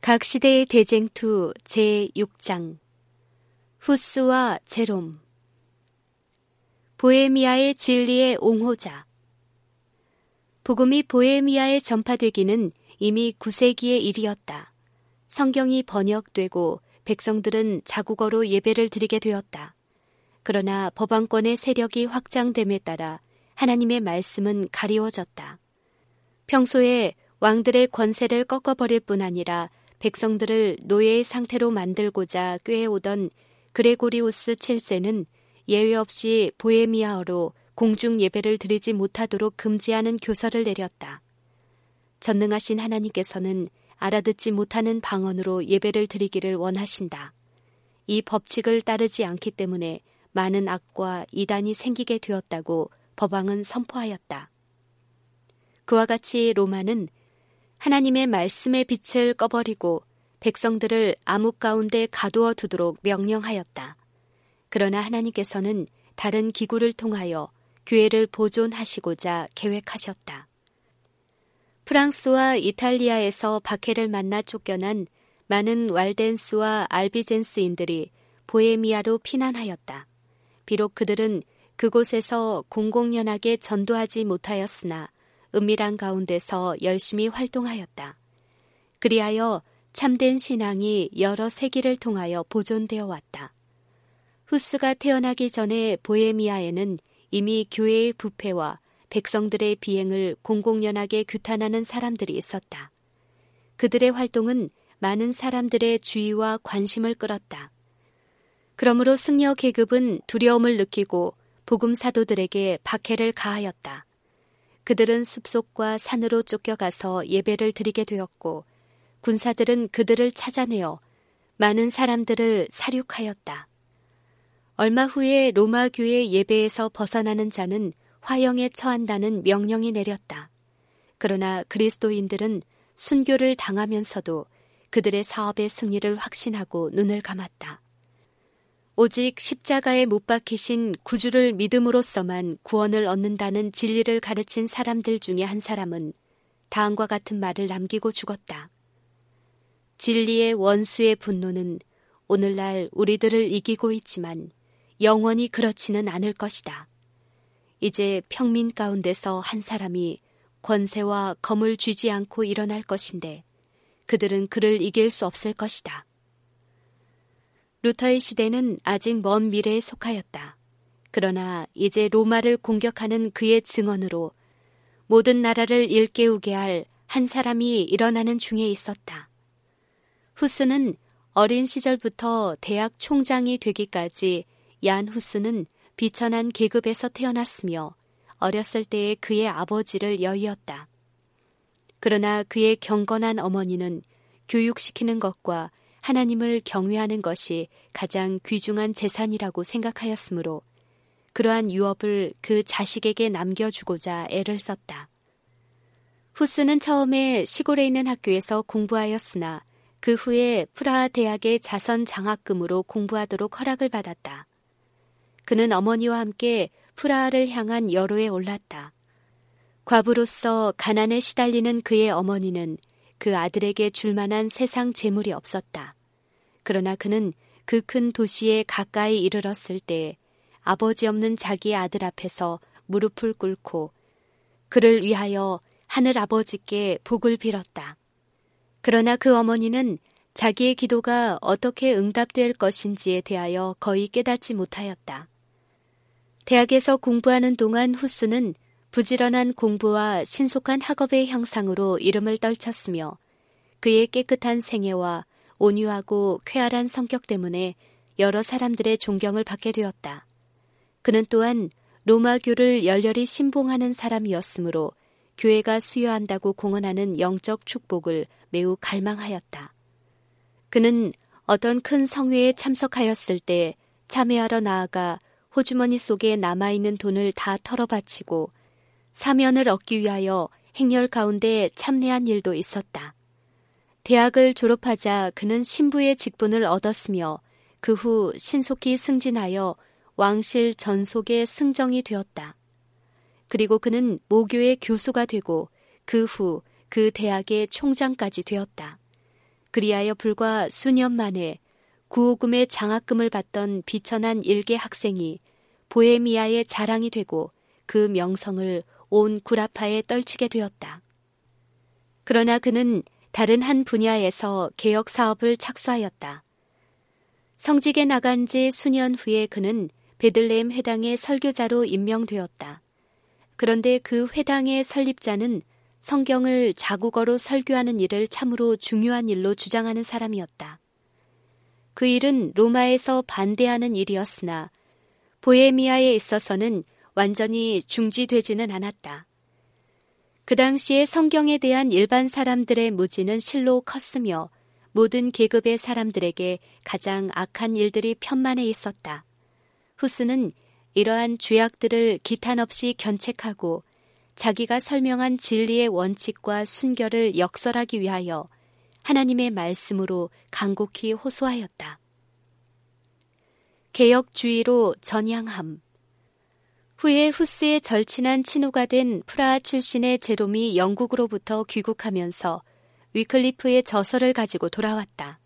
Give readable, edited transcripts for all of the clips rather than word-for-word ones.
각 시대의 대쟁투 제6장 후스와 제롬. 보헤미아의 진리의 옹호자. 복음이 보헤미아에 전파되기는 이미 9세기의 일이었다. 성경이 번역되고 백성들은 자국어로 예배를 드리게 되었다. 그러나 법왕권의 세력이 확장됨에 따라 하나님의 말씀은 가리워졌다. 평소에 왕들의 권세를 꺾어버릴 뿐 아니라 백성들을 노예의 상태로 만들고자 꾀해오던 그레고리우스 7세는 예외 없이 보헤미아어로 공중 예배를 드리지 못하도록 금지하는 교서를 내렸다. 전능하신 하나님께서는 알아듣지 못하는 방언으로 예배를 드리기를 원하신다. 이 법칙을 따르지 않기 때문에 많은 악과 이단이 생기게 되었다고 법왕은 선포하였다. 그와 같이 로마는 하나님의 말씀의 빛을 꺼버리고 백성들을 암흑 가운데 가두어 두도록 명령하였다. 그러나 하나님께서는 다른 기구를 통하여 교회를 보존하시고자 계획하셨다. 프랑스와 이탈리아에서 박해를 만나 쫓겨난 많은 왈덴스와 알비젠스인들이 보헤미아로 피난하였다. 비록 그들은 그곳에서 공공연하게 전도하지 못하였으나 은밀한 가운데서 열심히 활동하였다. 그리하여 참된 신앙이 여러 세기를 통하여 보존되어 왔다. 후스가 태어나기 전에 보헤미아에는 이미 교회의 부패와 백성들의 비행을 공공연하게 규탄하는 사람들이 있었다. 그들의 활동은 많은 사람들의 주의와 관심을 끌었다. 그러므로 승려 계급은 두려움을 느끼고 복음 사도들에게 박해를 가하였다. 그들은 숲속과 산으로 쫓겨가서 예배를 드리게 되었고 군사들은 그들을 찾아내어 많은 사람들을 살육하였다. 얼마 후에 로마 교회 예배에서 벗어나는 자는 화형에 처한다는 명령이 내렸다. 그러나 그리스도인들은 순교를 당하면서도 그들의 사업의 승리를 확신하고 눈을 감았다. 오직 십자가에 못 박히신 구주를 믿음으로써만 구원을 얻는다는 진리를 가르친 사람들 중에 한 사람은 다음과 같은 말을 남기고 죽었다. 진리의 원수의 분노는 오늘날 우리들을 이기고 있지만 영원히 그렇지는 않을 것이다. 이제 평민 가운데서 한 사람이 권세와 검을 쥐지 않고 일어날 것인데 그들은 그를 이길 수 없을 것이다. 루터의 시대는 아직 먼 미래에 속하였다. 그러나 이제 로마를 공격하는 그의 증언으로 모든 나라를 일깨우게 할 한 사람이 일어나는 중에 있었다. 후스는 어린 시절부터 대학 총장이 되기까지 얀 후스는 비천한 계급에서 태어났으며 어렸을 때의 그의 아버지를 여의었다. 그러나 그의 경건한 어머니는 교육시키는 것과 하나님을 경외하는 것이 가장 귀중한 재산이라고 생각하였으므로 그러한 유업을 그 자식에게 남겨주고자 애를 썼다. 후스는 처음에 시골에 있는 학교에서 공부하였으나 그 후에 프라하 대학의 자선 장학금으로 공부하도록 허락을 받았다. 그는 어머니와 함께 프라하를 향한 여로에 올랐다. 과부로서 가난에 시달리는 그의 어머니는 그 아들에게 줄 만한 세상 재물이 없었다. 그러나 그는 그 큰 도시에 가까이 이르렀을 때 아버지 없는 자기의 아들 앞에서 무릎을 꿇고 그를 위하여 하늘 아버지께 복을 빌었다. 그러나 그 어머니는 자기의 기도가 어떻게 응답될 것인지에 대하여 거의 깨닫지 못하였다. 대학에서 공부하는 동안 후스는 부지런한 공부와 신속한 학업의 형상으로 이름을 떨쳤으며 그의 깨끗한 생애와 온유하고 쾌활한 성격 때문에 여러 사람들의 존경을 받게 되었다. 그는 또한 로마교를 열렬히 신봉하는 사람이었으므로 교회가 수여한다고 공언하는 영적 축복을 매우 갈망하였다. 그는 어떤 큰 성회에 참석하였을 때 참회하러 나아가 호주머니 속에 남아있는 돈을 다 털어바치고 사면을 얻기 위하여 행렬 가운데 참내한 일도 있었다. 대학을 졸업하자 그는 신부의 직분을 얻었으며 그 후 신속히 승진하여 왕실 전속의 승정이 되었다. 그리고 그는 모교의 교수가 되고 그 후 그 대학의 총장까지 되었다. 그리하여 불과 수년 만에 구호금의 장학금을 받던 비천한 일개 학생이 보헤미아의 자랑이 되고 그 명성을 온 구라파에 떨치게 되었다. 그러나 그는 다른 한 분야에서 개혁 사업을 착수하였다. 성직에 나간 지 수년 후에 그는 베들레헴 회당의 설교자로 임명되었다. 그런데 그 회당의 설립자는 성경을 자국어로 설교하는 일을 참으로 중요한 일로 주장하는 사람이었다. 그 일은 로마에서 반대하는 일이었으나 보헤미아에 있어서는 완전히 중지되지는 않았다. 그 당시에 성경에 대한 일반 사람들의 무지는 실로 컸으며 모든 계급의 사람들에게 가장 악한 일들이 편만해 있었다. 후스는 이러한 죄악들을 기탄 없이 견책하고 자기가 설명한 진리의 원칙과 순결을 역설하기 위하여 하나님의 말씀으로 간곡히 호소하였다. 개혁주의로 전향함. 후에 후스의 절친한 친구가 된 프라하 출신의 제롬이 영국으로부터 귀국하면서 위클리프의 저서를 가지고 돌아왔다.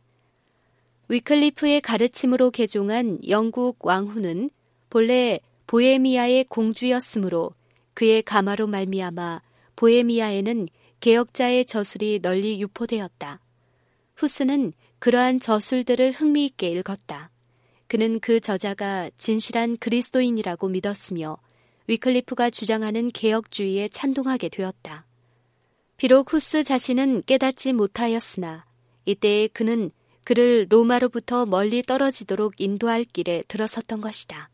위클리프의 가르침으로 개종한 영국 왕후는 본래 보헤미아의 공주였으므로 그의 가마로 말미암아 보헤미아에는 개혁자의 저술이 널리 유포되었다. 후스는 그러한 저술들을 흥미있게 읽었다. 그는 그 저자가 진실한 그리스도인이라고 믿었으며 위클리프가 주장하는 개혁주의에 찬동하게 되었다. 비록 후스 자신은 깨닫지 못하였으나 이때에 그는 그를 로마로부터 멀리 떨어지도록 인도할 길에 들어섰던 것이다.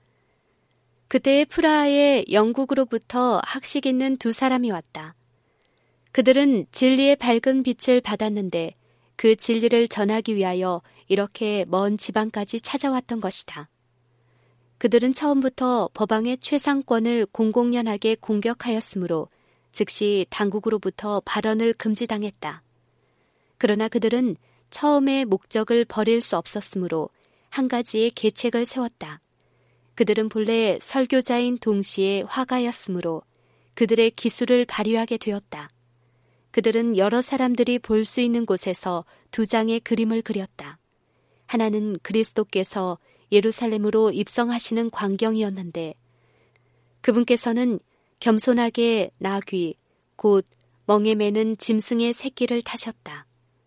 그때의 프라하에 영국으로부터 학식 있는 두 사람이 왔다. 그들은 진리의 밝은 빛을 받았는데 그 진리를 전하기 위하여 이렇게 먼 지방까지 찾아왔던 것이다. 그들은 처음부터 법왕의 최상권을 공공연하게 공격하였으므로 즉시 당국으로부터 발언을 금지당했다. 그러나 그들은 처음의 목적을 버릴 수 없었으므로 한 가지의 계책을 세웠다. 그들은 본래 설교자인 동시에 화가였으므로 그들의 기술을 발휘하게 되었다. 그들은 여러 사람들이 볼 수 있는 곳에서 두 장의 그림을 그렸다. 하나는 그리스도께서 예루살렘으로 입성하시는 광경이었는데 그분께서는 겸손하게 나귀, 곧 멍에 매는 짐승의 새끼를 타셨다.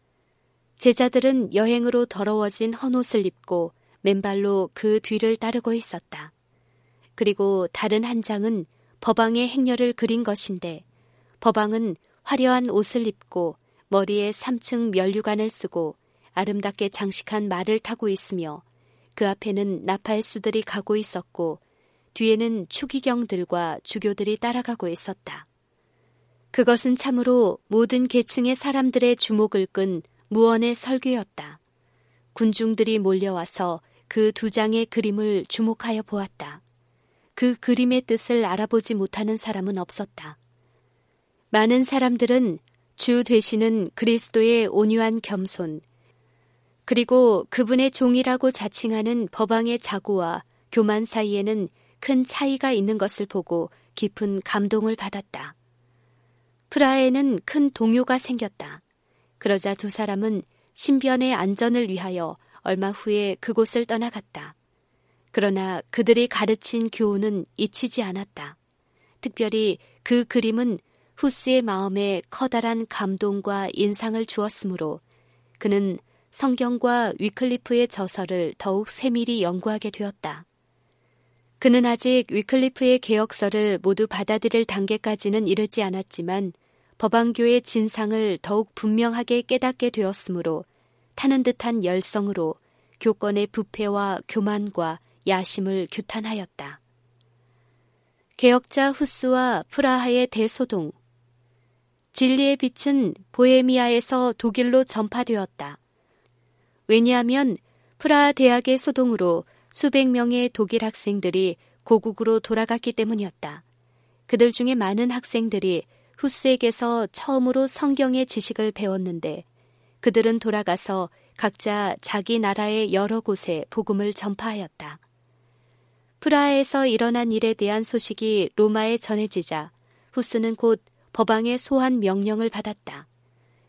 제자들은 여행으로 더러워진 헌옷을 입고 맨발로 그 뒤를 따르고 있었다. 그리고 다른 한 장은 법왕의 행렬을 그린 것인데 법왕은 화려한 옷을 입고 머리에 3층 면류관을 쓰고 아름답게 장식한 말을 타고 있으며 그 앞에는 나팔수들이 가고 있었고 뒤에는 추기경들과 주교들이 따라가고 있었다. 그것은 참으로 모든 계층의 사람들의 주목을 끈 무언의 설교였다. 군중들이 몰려와서 그 두 장의 그림을 주목하여 보았다. 그 그림의 뜻을 알아보지 못하는 사람은 없었다. 많은 사람들은 주 되시는 그리스도의 온유한 겸손, 그리고 그분의 종이라고 자칭하는 법왕의 자고와 교만 사이에는 큰 차이가 있는 것을 보고 깊은 감동을 받았다. 프라하에는 큰 동요가 생겼다. 그러자 두 사람은 신변의 안전을 위하여 얼마 후에 그곳을 떠나갔다. 그러나 그들이 가르친 교훈은 잊히지 않았다. 특별히 그 그림은 후스의 마음에 커다란 감동과 인상을 주었으므로 그는 성경과 위클리프의 저서를 더욱 세밀히 연구하게 되었다. 그는 아직 위클리프의 개혁서를 모두 받아들일 단계까지는 이르지 않았지만 법왕교의 진상을 더욱 분명하게 깨닫게 되었으므로 타는 듯한 열성으로 교권의 부패와 교만과 야심을 규탄하였다. 개혁자 후스와 프라하의 대소동. 진리의 빛은 보헤미아에서 독일로 전파되었다. 왜냐하면 프라하 대학의 소동으로 수백 명의 독일 학생들이 고국으로 돌아갔기 때문이었다. 그들 중에 많은 학생들이 후스에게서 처음으로 성경의 지식을 배웠는데 그들은 돌아가서 각자 자기 나라의 여러 곳에 복음을 전파하였다. 프라하에서 일어난 일에 대한 소식이 로마에 전해지자 후스는 곧 법왕의 소환 명령을 받았다.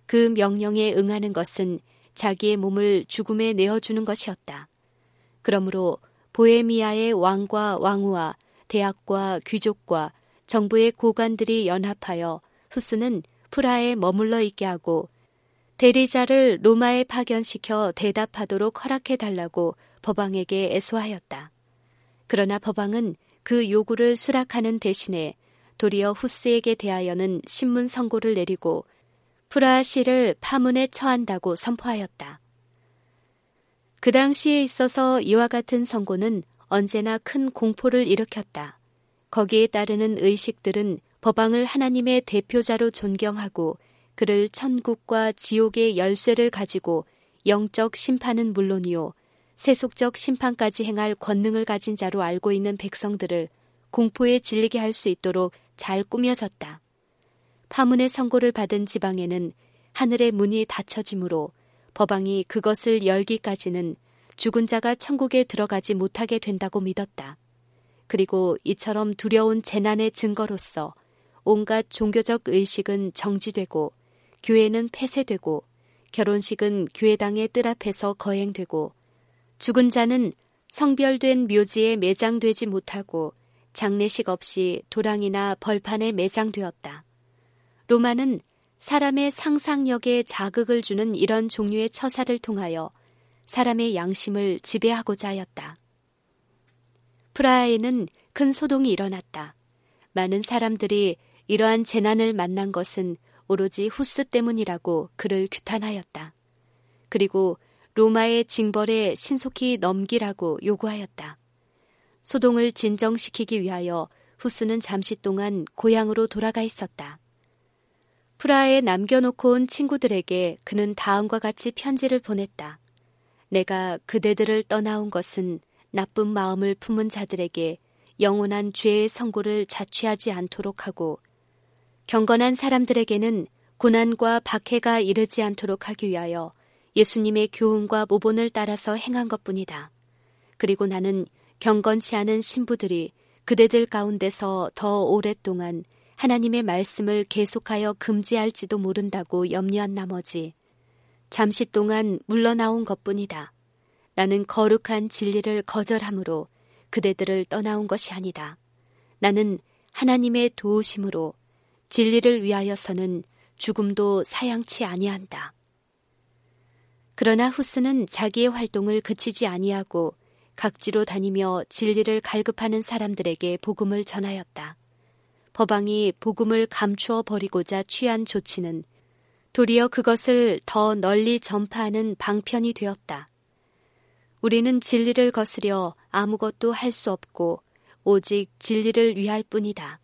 그 명령에 응하는 것은 자기의 몸을 죽음에 내어주는 것이었다. 그러므로 보헤미아의 왕과 왕후와 대학과 귀족과 정부의 고관들이 연합하여 후스는 프라하에 머물러 있게 하고 대리자를 로마에 파견시켜 대답하도록 허락해달라고 법왕에게 애소하였다. 그러나 법왕은 그 요구를 수락하는 대신에 도리어 후스에게 대하여는 신문 선고를 내리고 프라하시를 파문에 처한다고 선포하였다. 그 당시에 있어서 이와 같은 선고는 언제나 큰 공포를 일으켰다. 거기에 따르는 의식들은 법왕을 하나님의 대표자로 존경하고 그를 천국과 지옥의 열쇠를 가지고 영적 심판은 물론이요 세속적 심판까지 행할 권능을 가진 자로 알고 있는 백성들을 공포에 질리게 할 수 있도록 잘 꾸며졌다. 파문의 선고를 받은 지방에는 하늘의 문이 닫혀지므로 법왕이 그것을 열기까지는 죽은 자가 천국에 들어가지 못하게 된다고 믿었다. 그리고 이처럼 두려운 재난의 증거로서 온갖 종교적 의식은 정지되고 교회는 폐쇄되고 결혼식은 교회당의 뜰 앞에서 거행되고 죽은 자는 성별된 묘지에 매장되지 못하고 장례식 없이 도랑이나 벌판에 매장되었다. 로마는 사람의 상상력에 자극을 주는 이런 종류의 처사를 통하여 사람의 양심을 지배하고자 하였다. 프라하에는 큰 소동이 일어났다. 많은 사람들이 이러한 재난을 만난 것은 오로지 후스 때문이라고 그를 규탄하였다. 그리고 로마의 징벌에 신속히 넘기라고 요구하였다. 소동을 진정시키기 위하여 후스는 잠시 동안 고향으로 돌아가 있었다. 프라하에 남겨놓고 온 친구들에게 그는 다음과 같이 편지를 보냈다. 내가 그대들을 떠나온 것은 나쁜 마음을 품은 자들에게 영원한 죄의 선고를 자취하지 않도록 하고 경건한 사람들에게는 고난과 박해가 이르지 않도록 하기 위하여 예수님의 교훈과 모본을 따라서 행한 것뿐이다. 그리고 나는 경건치 않은 신부들이 그대들 가운데서 더 오랫동안 하나님의 말씀을 계속하여 금지할지도 모른다고 염려한 나머지 잠시 동안 물러나온 것뿐이다. 나는 거룩한 진리를 거절함으로 그대들을 떠나온 것이 아니다. 나는 하나님의 도우심으로 진리를 위하여서는 죽음도 사양치 아니한다. 그러나 후스는 자기의 활동을 그치지 아니하고 각지로 다니며 진리를 갈급하는 사람들에게 복음을 전하였다. 법왕이 복음을 감추어 버리고자 취한 조치는 도리어 그것을 더 널리 전파하는 방편이 되었다. 우리는 진리를 거스려 아무것도 할 수 없고 오직 진리를 위할 뿐이다.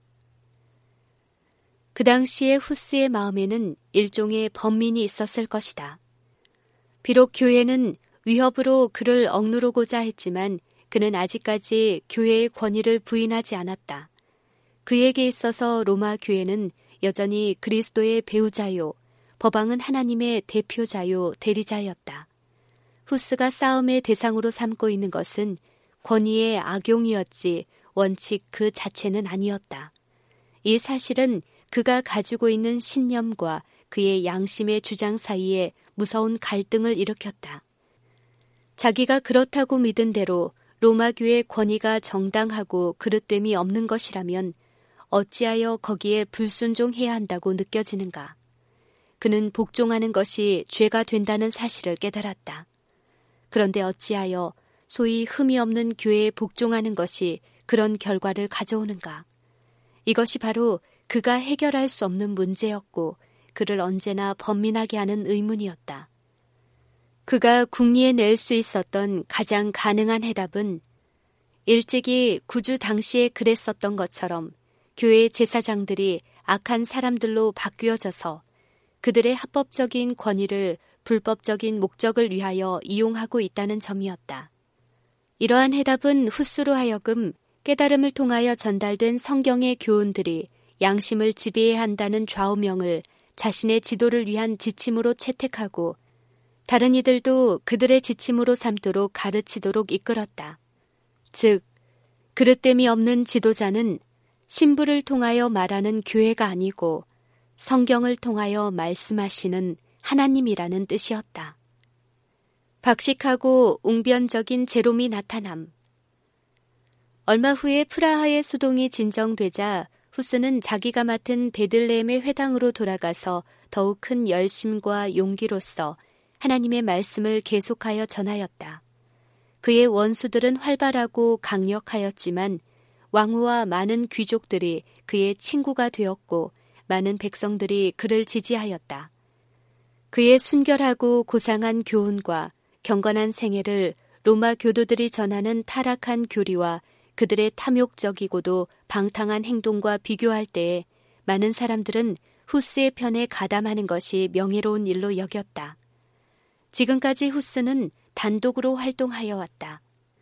그 당시에 후스의 마음에는 일종의 번민이 있었을 것이다. 비록 교회는 위협으로 그를 억누르고자 했지만 그는 아직까지 교회의 권위를 부인하지 않았다. 그에게 있어서 로마 교회는 여전히 그리스도의 배우자요, 법왕은 하나님의 대표자요, 대리자였다. 후스가 싸움의 대상으로 삼고 있는 것은 권위의 악용이었지 원칙 그 자체는 아니었다. 이 사실은 그가 가지고 있는 신념과 그의 양심의 주장 사이에 무서운 갈등을 일으켰다. 자기가 그렇다고 믿은 대로 로마 교회의 권위가 정당하고 그릇됨이 없는 것이라면 어찌하여 거기에 불순종해야 한다고 느껴지는가. 그는 복종하는 것이 죄가 된다는 사실을 깨달았다. 그런데 어찌하여 소위 흠이 없는 교회에 복종하는 것이 그런 결과를 가져오는가. 이것이 바로 그가 해결할 수 없는 문제였고 그를 언제나 번민하게 하는 의문이었다. 그가 궁리에 낼 수 있었던 가장 가능한 해답은 일찍이 구주 당시에 그랬었던 것처럼 교회 제사장들이 악한 사람들로 바뀌어져서 그들의 합법적인 권위를 불법적인 목적을 위하여 이용하고 있다는 점이었다. 이러한 해답은 후스로 하여금 깨달음을 통하여 전달된 성경의 교훈들이 양심을 지배해야 한다는 좌우명을 자신의 지도를 위한 지침으로 채택하고 다른 이들도 그들의 지침으로 삼도록 가르치도록 이끌었다. 즉, 그릇됨이 없는 지도자는 신부를 통하여 말하는 교회가 아니고 성경을 통하여 말씀하시는 하나님이라는 뜻이었다. 박식하고 웅변적인 제롬이 나타남. 얼마 후에 프라하의 수동이 진정되자 후스는 자기가 맡은 베들레헴의 회당으로 돌아가서 더욱 큰 열심과 용기로서 하나님의 말씀을 계속하여 전하였다. 그의 원수들은 활발하고 강력하였지만 왕후와 많은 귀족들이 그의 친구가 되었고 많은 백성들이 그를 지지하였다. 그의 순결하고 고상한 교훈과 경건한 생애를 로마 교도들이 전하는 타락한 교리와 그들의 탐욕적이고도 방탕한 행동과 비교할 때에 많은 사람들은 후스의 편에 가담하는 것이 명예로운 일로 여겼다. 지금까지 후스는 단독으로 활동하여 왔다.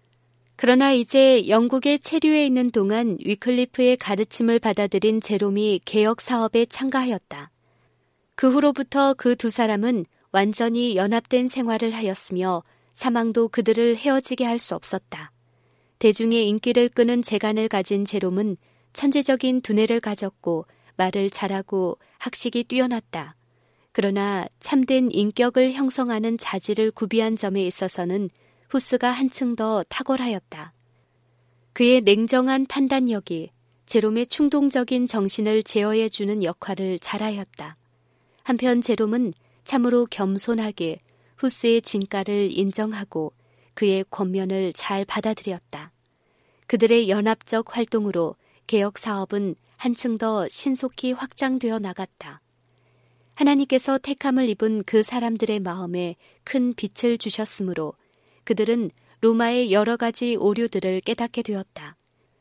그러나 이제 영국에 체류해 있는 동안 위클리프의 가르침을 받아들인 제롬이 개혁 사업에 참가하였다. 그 후로부터 그 두 사람은 완전히 연합된 생활을 하였으며 사망도 그들을 헤어지게 할 수 없었다. 대중의 인기를 끄는 재간을 가진 제롬은 천재적인 두뇌를 가졌고 말을 잘하고 학식이 뛰어났다. 그러나 참된 인격을 형성하는 자질을 구비한 점에 있어서는 후스가 한층 더 탁월하였다. 그의 냉정한 판단력이 제롬의 충동적인 정신을 제어해주는 역할을 잘하였다. 한편 제롬은 참으로 겸손하게 후스의 진가를 인정하고 그의 권면을 잘 받아들였다. 그들의 연합적 활동으로 개혁 사업은 한층 더 신속히 확장되어 나갔다. 하나님께서 택함을 입은 그 사람들의 마음에 큰 빛을 주셨으므로 그들은 로마의 여러 가지 오류들을 깨닫게 되었다.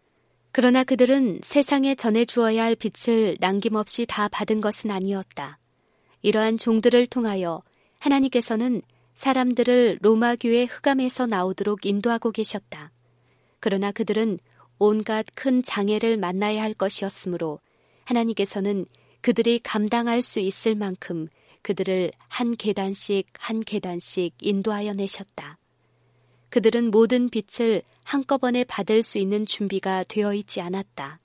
그러나 그들은 세상에 전해주어야 할 빛을 남김없이 다 받은 것은 아니었다. 이러한 종들을 통하여 하나님께서는 사람들을 로마 교회 흑암에서 나오도록 인도하고 계셨다. 그러나 그들은 온갖 큰 장애를 만나야 할 것이었으므로 하나님께서는 그들이 감당할 수 있을 만큼 그들을 한 계단씩 한 계단씩 인도하여 내셨다. 그들은 모든 빛을 한꺼번에 받을 수 있는 준비가 되어 있지 않았다.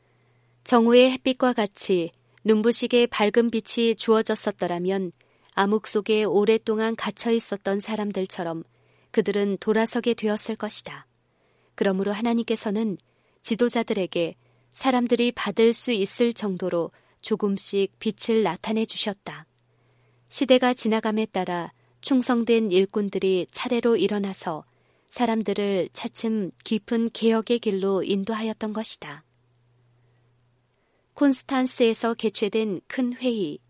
정오의 햇빛과 같이 눈부시게 밝은 빛이 주어졌었더라면 암흑 속에 오랫동안 갇혀 있었던 사람들처럼 그들은 돌아서게 되었을 것이다. 그러므로 하나님께서는 지도자들에게 사람들이 받을 수 있을 정도로 조금씩 빛을 나타내 주셨다. 시대가 지나감에 따라 충성된 일꾼들이 차례로 일어나서 사람들을 차츰 깊은 개혁의 길로 인도하였던 것이다. 콘스탄스에서 개최된 큰 회의.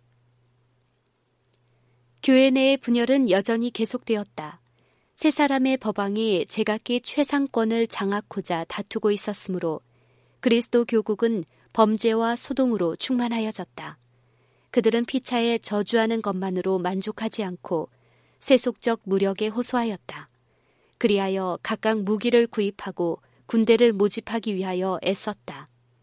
교회 내의 분열은 여전히 계속되었다. 세 사람의 법왕이 제각기 최상권을 장악하고자 다투고 있었으므로 그리스도 교국은 범죄와 소동으로 충만하여졌다. 그들은 피차에 저주하는 것만으로 만족하지 않고 세속적 무력에 호소하였다. 그리하여 각각 무기를 구입하고 군대를 모집하기 위하여 애썼다.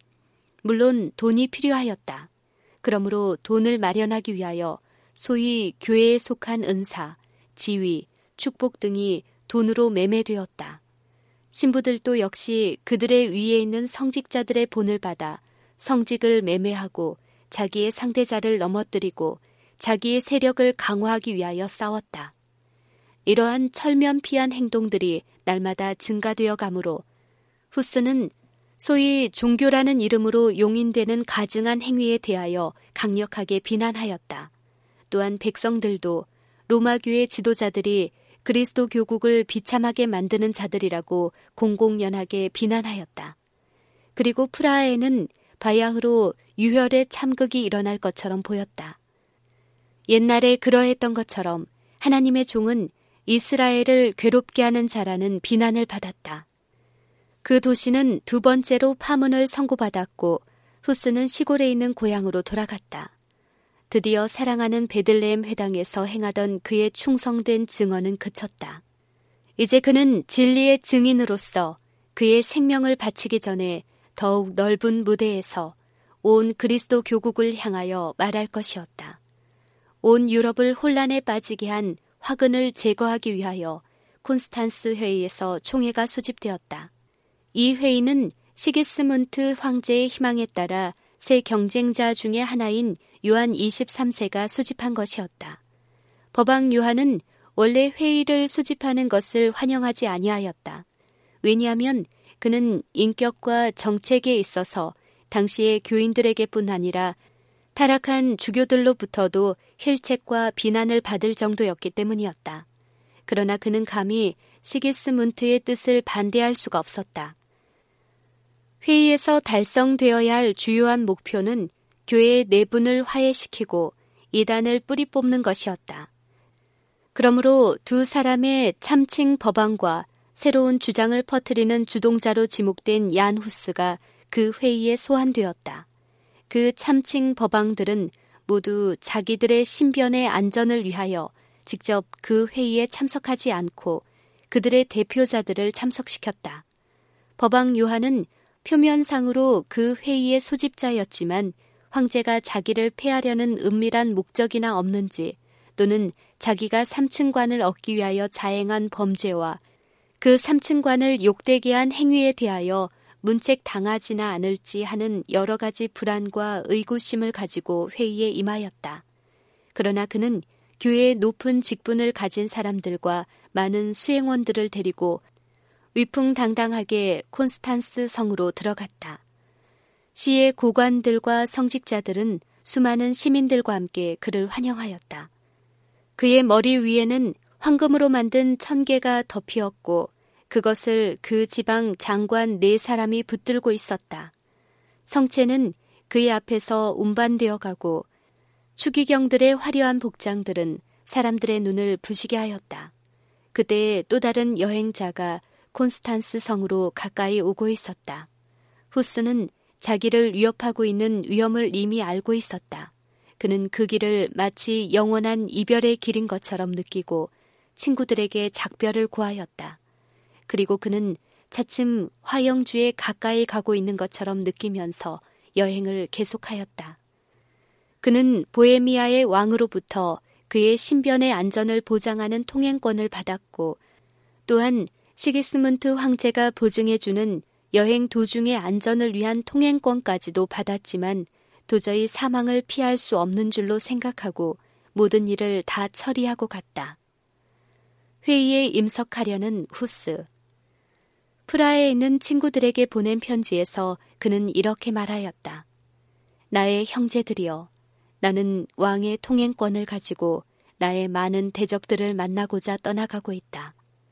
물론 돈이 필요하였다. 그러므로 돈을 마련하기 위하여 소위 교회에 속한 은사, 지위, 축복 등이 돈으로 매매되었다. 신부들도 역시 그들의 위에 있는 성직자들의 본을 받아 성직을 매매하고 자기의 상대자를 넘어뜨리고 자기의 세력을 강화하기 위하여 싸웠다. 이러한 철면피한 행동들이 날마다 증가되어 가므로 후스는 소위 종교라는 이름으로 용인되는 가증한 행위에 대하여 강력하게 비난하였다. 또한 백성들도 로마교회 지도자들이 그리스도 교국을 비참하게 만드는 자들이라고 공공연하게 비난하였다. 그리고 프라하에는 바야흐로 유혈의 참극이 일어날 것처럼 보였다. 옛날에 그러했던 것처럼 하나님의 종은 이스라엘을 괴롭게 하는 자라는 비난을 받았다. 그 도시는 두 번째로 파문을 선고받았고 후스는 시골에 있는 고향으로 돌아갔다. 드디어 사랑하는 베들레헴 회당에서 행하던 그의 충성된 증언은 그쳤다. 이제 그는 진리의 증인으로서 그의 생명을 바치기 전에 더욱 넓은 무대에서 온 그리스도 교국을 향하여 말할 것이었다. 온 유럽을 혼란에 빠지게 한 화근을 제거하기 위하여 콘스탄스 회의에서 총회가 소집되었다. 이 회의는 시기스문트 황제의 희망에 따라 새 경쟁자 중의 하나인 요한 23세가 소집한 것이었다. 법왕 요한은 원래 회의를 소집하는 것을 환영하지 아니하였다. 왜냐하면 그는 인격과 정책에 있어서 당시의 교인들에게뿐 아니라 타락한 주교들로부터도 힐책과 비난을 받을 정도였기 때문이었다. 그러나 그는 감히 시기스문트의 뜻을 반대할 수가 없었다. 회의에서 달성되어야 할 주요한 목표는 교회의 내분을 화해시키고 이단을 뿌리 뽑는 것이었다. 그러므로 두 사람의 참칭 법왕과 새로운 주장을 퍼뜨리는 주동자로 지목된 얀 후스가 그 회의에 소환되었다. 그 참칭 법왕들은 모두 자기들의 신변의 안전을 위하여 직접 그 회의에 참석하지 않고 그들의 대표자들을 참석시켰다. 법왕 요한은 표면상으로 그 회의의 소집자였지만 황제가 자기를 폐하려는 은밀한 목적이나 없는지 또는 자기가 삼층관을 얻기 위하여 자행한 범죄와 그 삼층관을 욕되게 한 행위에 대하여 문책 당하지나 않을지 하는 여러 가지 불안과 의구심을 가지고 회의에 임하였다. 그러나 그는 교회의 높은 직분을 가진 사람들과 많은 수행원들을 데리고 위풍당당하게 콘스탄스 성으로 들어갔다. 시의 고관들과 성직자들은 수많은 시민들과 함께 그를 환영하였다. 그의 머리 위에는 황금으로 만든 천개가 덮이었고 그것을 그 지방 장관 4사람이 붙들고 있었다. 성체는 그의 앞에서 운반되어 가고 추기경들의 화려한 복장들은 사람들의 눈을 부시게 하였다. 그때 또 다른 여행자가 콘스탄스 성으로 가까이 오고 있었다. 후스는 자기를 위협하고 있는 위험을 이미 알고 있었다. 그는 그 길을 마치 영원한 이별의 길인 것처럼 느끼고 친구들에게 작별을 고하였다. 그리고 그는 차츰 화영주에 가까이 가고 있는 것처럼 느끼면서 여행을 계속하였다. 그는 보헤미아의 왕으로부터 그의 신변의 안전을 보장하는 통행권을 받았고 또한 시기스문트 황제가 보증해주는 여행 도중의 안전을 위한 통행권까지도 받았지만 도저히 사망을 피할 수 없는 줄로 생각하고 모든 일을 다 처리하고 갔다. 회의에 임석하려는 후스. 프라하에 있는 친구들에게 보낸 편지에서 그는 이렇게 말하였다. 나의 형제들이여, 나는 왕의 통행권을 가지고 나의 많은 대적들을 만나고자 떠나가고 있다.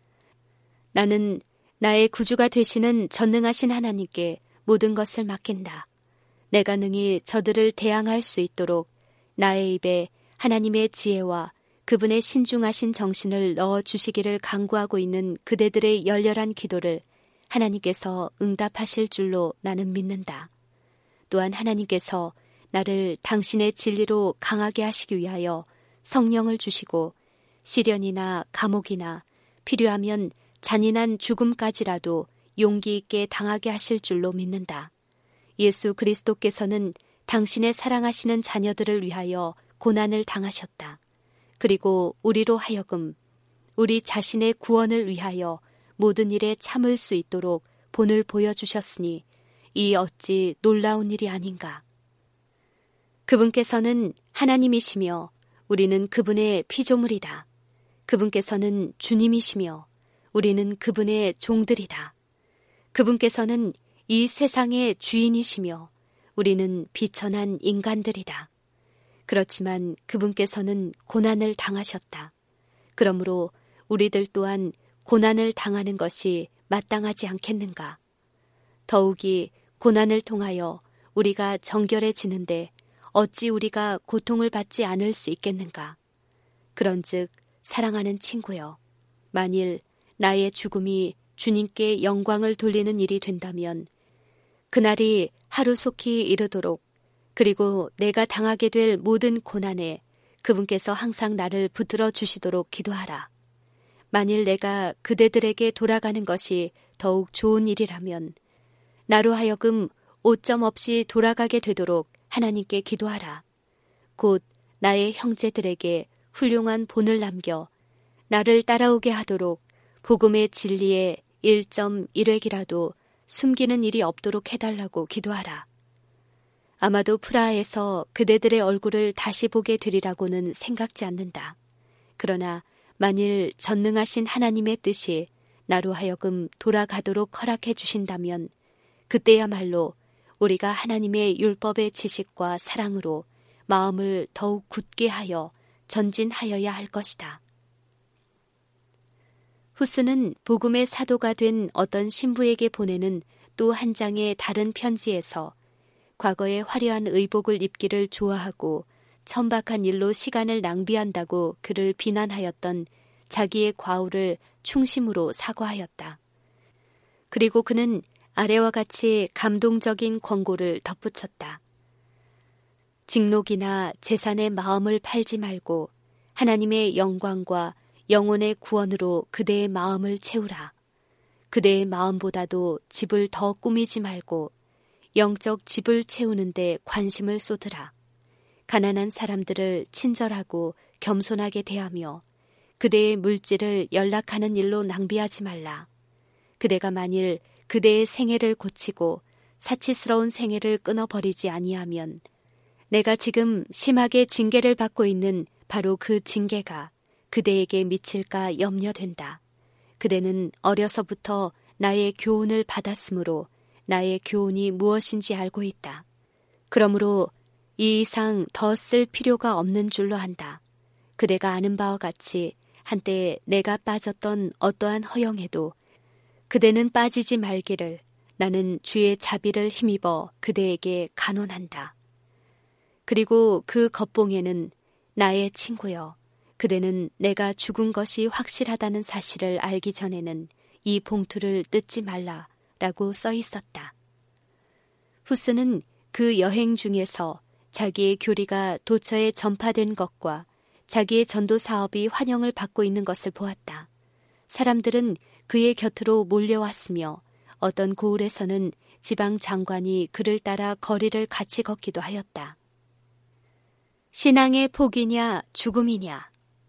나는 나의 구주가 되시는 전능하신 하나님께 모든 것을 맡긴다. 내가 능히 저들을 대항할 수 있도록 나의 입에 하나님의 지혜와 그분의 신중하신 정신을 넣어주시기를 간구하고 있는 그대들의 열렬한 기도를 하나님께서 응답하실 줄로 나는 믿는다. 또한 하나님께서 나를 당신의 진리로 강하게 하시기 위하여 성령을 주시고 시련이나 감옥이나 필요하면 잔인한 죽음까지라도 용기 있게 당하게 하실 줄로 믿는다. 예수 그리스도께서는 당신의 사랑하시는 자녀들을 위하여 고난을 당하셨다. 그리고 우리로 하여금 우리 자신의 구원을 위하여 모든 일에 참을 수 있도록 본을 보여주셨으니 이 어찌 놀라운 일이 아닌가. 그분께서는 하나님이시며 우리는 그분의 피조물이다. 그분께서는 주님이시며 우리는 그분의 종들이다. 그분께서는 이 세상의 주인이시며 우리는 비천한 인간들이다. 그렇지만 그분께서는 고난을 당하셨다. 그러므로 우리들 또한 고난을 당하는 것이 마땅하지 않겠는가? 더욱이 고난을 통하여 우리가 정결해지는데 어찌 우리가 고통을 받지 않을 수 있겠는가? 그런즉 사랑하는 친구여, 만일 나의 죽음이 주님께 영광을 돌리는 일이 된다면 그날이 하루속히 이르도록 그리고 내가 당하게 될 모든 고난에 그분께서 항상 나를 붙들어 주시도록 기도하라. 만일 내가 그대들에게 돌아가는 것이 더욱 좋은 일이라면 나로 하여금 오점 없이 돌아가게 되도록 하나님께 기도하라. 곧 나의 형제들에게 훌륭한 본을 남겨 나를 따라오게 하도록 복음의 진리에 1.1획이라도 숨기는 일이 없도록 해달라고 기도하라. 아마도 프라하에서 그대들의 얼굴을 다시 보게 되리라고는 생각지 않는다. 그러나 만일 전능하신 하나님의 뜻이 나로 하여금 돌아가도록 허락해 주신다면 그때야말로 우리가 하나님의 율법의 지식과 사랑으로 마음을 더욱 굳게 하여 전진하여야 할 것이다. 후스는 복음의 사도가 된 어떤 신부에게 보내는 또 한 장의 다른 편지에서 과거의 화려한 의복을 입기를 좋아하고 천박한 일로 시간을 낭비한다고 그를 비난하였던 자기의 과오를 충심으로 사과하였다. 그리고 그는 아래와 같이 감동적인 권고를 덧붙였다. 직록이나 재산의 마음을 팔지 말고 하나님의 영광과 영혼의 구원으로 그대의 마음을 채우라. 그대의 마음보다도 집을 더 꾸미지 말고 영적 집을 채우는데 관심을 쏟으라. 가난한 사람들을 친절하고 겸손하게 대하며 그대의 물질을 연락하는 일로 낭비하지 말라. 그대가 만일 그대의 생애를 고치고 사치스러운 생애를 끊어버리지 아니하면 내가 지금 심하게 징계를 받고 있는 바로 그 징계가 그대에게 미칠까 염려된다. 그대는 어려서부터 나의 교훈을 받았으므로 나의 교훈이 무엇인지 알고 있다. 그러므로 이 이상 더 쓸 필요가 없는 줄로 한다. 그대가 아는 바와 같이 한때 내가 빠졌던 어떠한 허영에도 그대는 빠지지 말기를 나는 주의 자비를 힘입어 그대에게 간언한다. 그리고 그 겉봉에는 나의 친구여, 그대는 내가 죽은 것이 확실하다는 사실을 알기 전에는 이 봉투를 뜯지 말라 라고 써 있었다. 후스는 그 여행 중에서 자기의 교리가 도처에 전파된 것과 자기의 전도 사업이 환영을 받고 있는 것을 보았다. 사람들은 그의 곁으로 몰려왔으며 어떤 고을에서는 지방 장관이 그를 따라 거리를 같이 걷기도 하였다. 신앙의 포기냐 죽음이냐.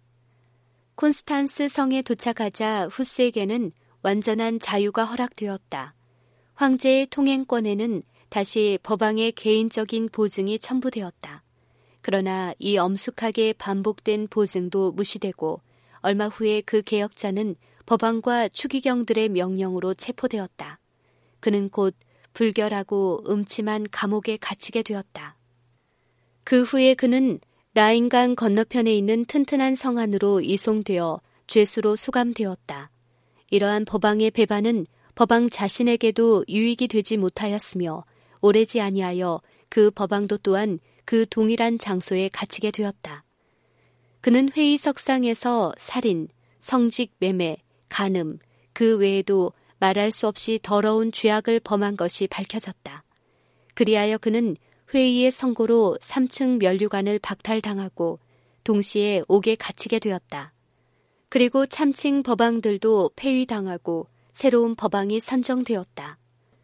콘스탄스 성에 도착하자 후스에게는 완전한 자유가 허락되었다. 황제의 통행권에는 다시 법왕의 개인적인 보증이 첨부되었다. 그러나 이 엄숙하게 반복된 보증도 무시되고 얼마 후에 그 개혁자는 법왕과 추기경들의 명령으로 체포되었다. 그는 곧 불결하고 음침한 감옥에 갇히게 되었다. 그 후에 그는 라인강 건너편에 있는 튼튼한 성 안으로 이송되어 죄수로 수감되었다. 이러한 법왕의 배반은 법왕 자신에게도 유익이 되지 못하였으며 오래지 아니하여 그 법왕도 또한 그 동일한 장소에 갇히게 되었다. 그는 회의석상에서 살인, 성직 매매, 간음, 그 외에도 말할 수 없이 더러운 죄악을 범한 것이 밝혀졌다. 그리하여 그는 회의의 선고로 3층 면류관을 박탈당하고 동시에 옥에 갇히게 되었다. 그리고 참칭 법왕들도 폐위당하고 새로운 법왕이 선정되었다.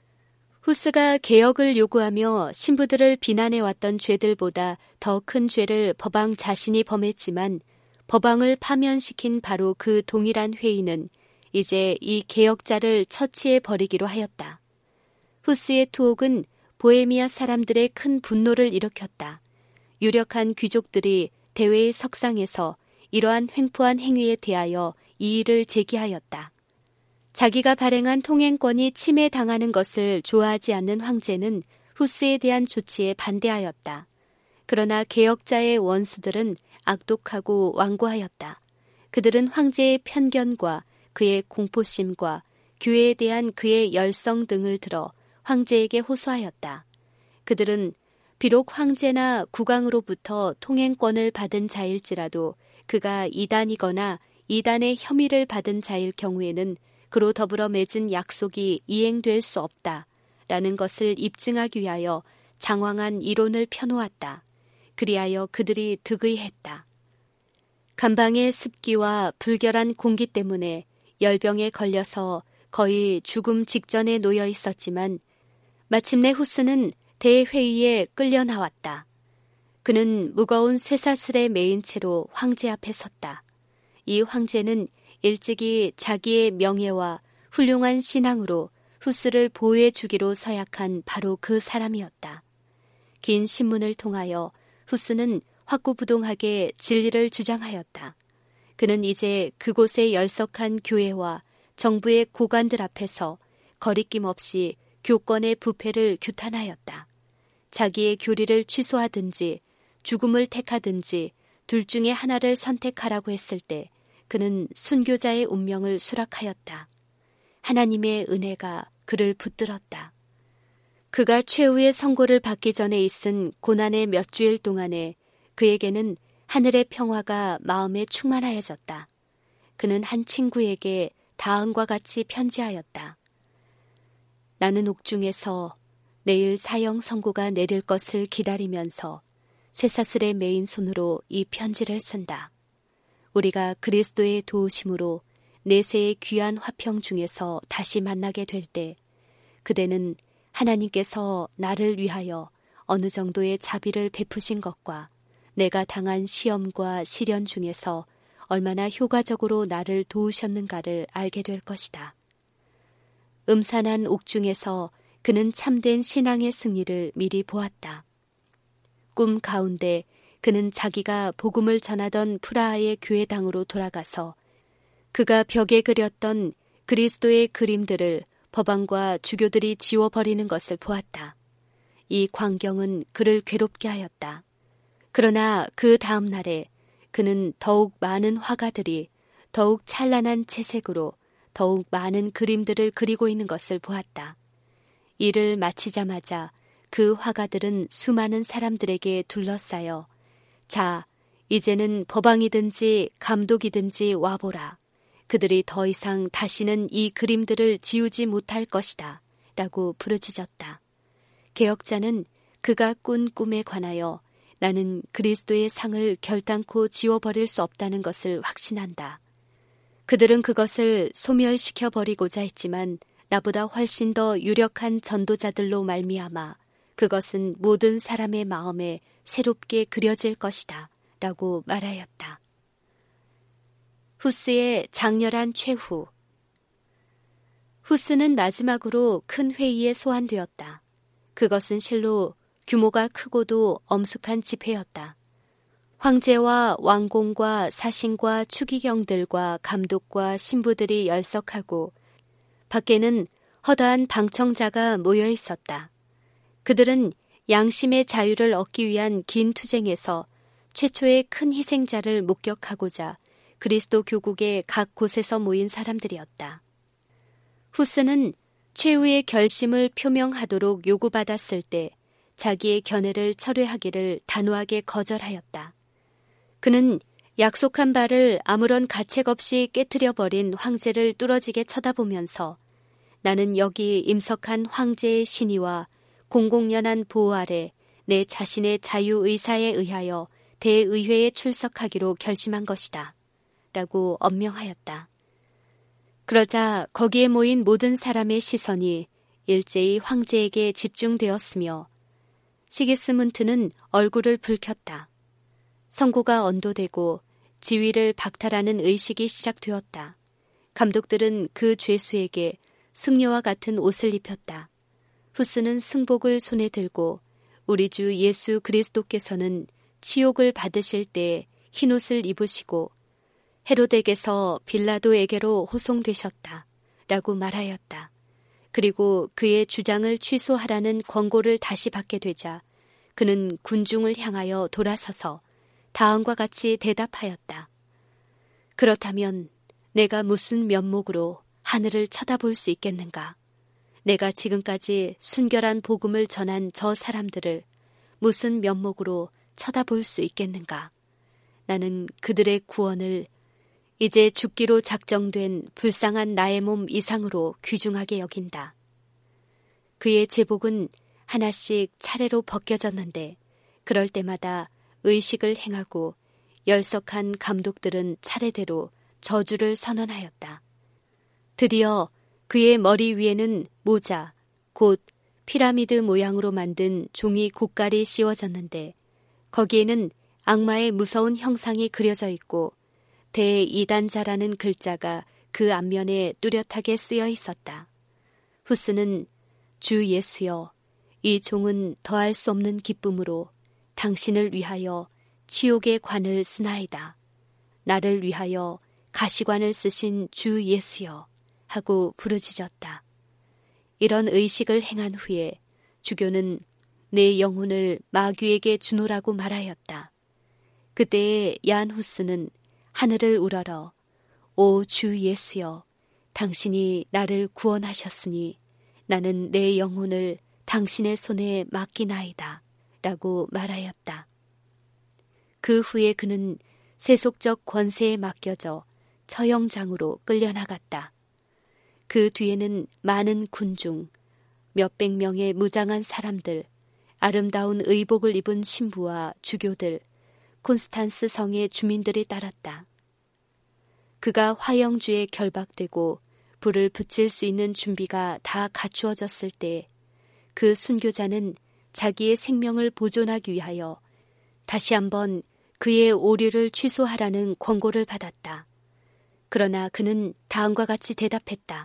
후스가 개혁을 요구하며 신부들을 비난해왔던 죄들보다 더 큰 죄를 법왕 자신이 범했지만 법왕을 파면시킨 바로 그 동일한 회의는 이제 이 개혁자를 처치해 버리기로 하였다. 후스의 투옥은 보헤미아 사람들의 큰 분노를 일으켰다. 유력한 귀족들이 대회의 석상에서 이러한 횡포한 행위에 대하여 이의를 제기하였다. 자기가 발행한 통행권이 침해당하는 것을 좋아하지 않는 황제는 후스에 대한 조치에 반대하였다. 그러나 개혁자의 원수들은 악독하고 완고하였다. 그들은 황제의 편견과 그의 공포심과 교회에 대한 그의 열성 등을 들어 황제에게 호소하였다. 그들은 비록 황제나 국왕으로부터 통행권을 받은 자일지라도 그가 이단이거나 이단의 혐의를 받은 자일 경우에는 그로 더불어 맺은 약속이 이행될 수 없다라는 것을 입증하기 위하여 장황한 이론을 펴놓았다. 그리하여 그들이 득의했다. 감방의 습기와 불결한 공기 때문에 열병에 걸려서 거의 죽음 직전에 놓여 있었지만 마침내 후스는 대회의에 끌려 나왔다. 그는 무거운 쇠사슬에 매인 채로 황제 앞에 섰다. 이 황제는 일찍이 자기의 명예와 훌륭한 신앙으로 후스를 보호해 주기로 서약한 바로 그 사람이었다. 긴 신문을 통하여 후스는 확고부동하게 진리를 주장하였다. 그는 이제 그곳에 열석한 교회와 정부의 고관들 앞에서 거리낌 없이 교권의 부패를 규탄하였다. 자기의 교리를 취소하든지 죽음을 택하든지 둘 중에 하나를 선택하라고 했을 때 그는 순교자의 운명을 수락하였다. 하나님의 은혜가 그를 붙들었다. 그가 최후의 선고를 받기 전에 있은 고난의 몇 주일 동안에 그에게는 하늘의 평화가 마음에 충만하여졌다. 그는 한 친구에게 다음과 같이 편지하였다. 나는 옥중에서 내일 사형 선고가 내릴 것을 기다리면서 쇠사슬에 매인 손으로 이 편지를 쓴다. 우리가 그리스도의 도우심으로 내세의 귀한 화평 중에서 다시 만나게 될 때 그대는 하나님께서 나를 위하여 어느 정도의 자비를 베푸신 것과 내가 당한 시험과 시련 중에서 얼마나 효과적으로 나를 도우셨는가를 알게 될 것이다. 음산한 옥중에서 그는 참된 신앙의 승리를 미리 보았다. 꿈 가운데 그는 자기가 복음을 전하던 프라하의 교회당으로 돌아가서 그가 벽에 그렸던 그리스도의 그림들을 법안과 주교들이 지워버리는 것을 보았다. 이 광경은 그를 괴롭게 하였다. 그러나 그 다음 날에 그는 더욱 많은 화가들이 더욱 찬란한 채색으로 더욱 많은 그림들을 그리고 있는 것을 보았다. 일을 마치자마자 그 화가들은 수많은 사람들에게 둘러싸여 자, 이제는 법왕이든지 감독이든지 와보라. 그들이 더 이상 다시는 이 그림들을 지우지 못할 것이다. 라고 부르짖었다. 개혁자는 그가 꾼 꿈에 관하여 나는 그리스도의 상을 결단코 지워버릴 수 없다는 것을 확신한다. 그들은 그것을 소멸시켜버리고자 했지만 나보다 훨씬 더 유력한 전도자들로 말미암아 그것은 모든 사람의 마음에 새롭게 그려질 것이다. 라고 말하였다. 후스의 장렬한 최후. 후스는 마지막으로 큰 회의에 소환되었다. 그것은 실로 규모가 크고도 엄숙한 집회였다. 황제와 왕공과 사신과 추기경들과 감독과 신부들이 열석하고 밖에는 허다한 방청자가 모여 있었다. 그들은 양심의 자유를 얻기 위한 긴 투쟁에서 최초의 큰 희생자를 목격하고자 그리스도 교국의 각 곳에서 모인 사람들이었다. 후스는 최후의 결심을 표명하도록 요구받았을 때 자기의 견해를 철회하기를 단호하게 거절하였다. 그는 약속한 바를 아무런 가책 없이 깨트려버린 황제를 뚫어지게 쳐다보면서 나는 여기 임석한 황제의 신의와 공공연한 보호 아래 내 자신의 자유의사에 의하여 대의회에 출석하기로 결심한 것이다. 라고 엄명하였다. 그러자 거기에 모인 모든 사람의 시선이 일제히 황제에게 집중되었으며 시기스문트는 얼굴을 붉혔다. 선고가 언도되고 지위를 박탈하는 의식이 시작되었다. 감독들은 그 죄수에게 승려와 같은 옷을 입혔다. 후스는 승복을 손에 들고 우리 주 예수 그리스도께서는 치욕을 받으실 때 흰옷을 입으시고 헤로덱에서 빌라도에게로 호송되셨다. 라고 말하였다. 그리고 그의 주장을 취소하라는 권고를 다시 받게 되자 그는 군중을 향하여 돌아서서 다음과 같이 대답하였다. 그렇다면 내가 무슨 면목으로 하늘을 쳐다볼 수 있겠는가? 내가 지금까지 순결한 복음을 전한 저 사람들을 무슨 면목으로 쳐다볼 수 있겠는가? 나는 그들의 구원을 이제 죽기로 작정된 불쌍한 나의 몸 이상으로 귀중하게 여긴다. 그의 제복은 하나씩 차례로 벗겨졌는데 그럴 때마다 의식을 행하고 열석한 감독들은 차례대로 저주를 선언하였다. 드디어 그의 머리 위에는 모자, 곧 피라미드 모양으로 만든 종이 고깔이 씌워졌는데 거기에는 악마의 무서운 형상이 그려져 있고 대이단자라는 글자가 그 앞면에 뚜렷하게 쓰여 있었다. 후스는 주 예수여, 이 종은 더할 수 없는 기쁨으로 당신을 위하여 치욕의 관을 쓰나이다. 나를 위하여 가시관을 쓰신 주 예수여 하고 부르짖었다. 이런 의식을 행한 후에 주교는 내 영혼을 마귀에게 주노라고 말하였다. 그때에 얀 후스는 하늘을 우러러 오 주 예수여 당신이 나를 구원하셨으니 나는 내 영혼을 당신의 손에 맡기나이다 라고 말하였다. 그 후에 그는 세속적 권세에 맡겨져 처형장으로 끌려나갔다. 그 뒤에는 많은 군중, 몇백 명의 무장한 사람들, 아름다운 의복을 입은 신부와 주교들, 콘스탄스 성의 주민들이 따랐다. 그가 화영주에 결박되고 불을 붙일 수 있는 준비가 다 갖추어졌을 때 그 순교자는 자기의 생명을 보존하기 위하여 다시 한번 그의 오류를 취소하라는 권고를 받았다. 그러나 그는 다음과 같이 대답했다.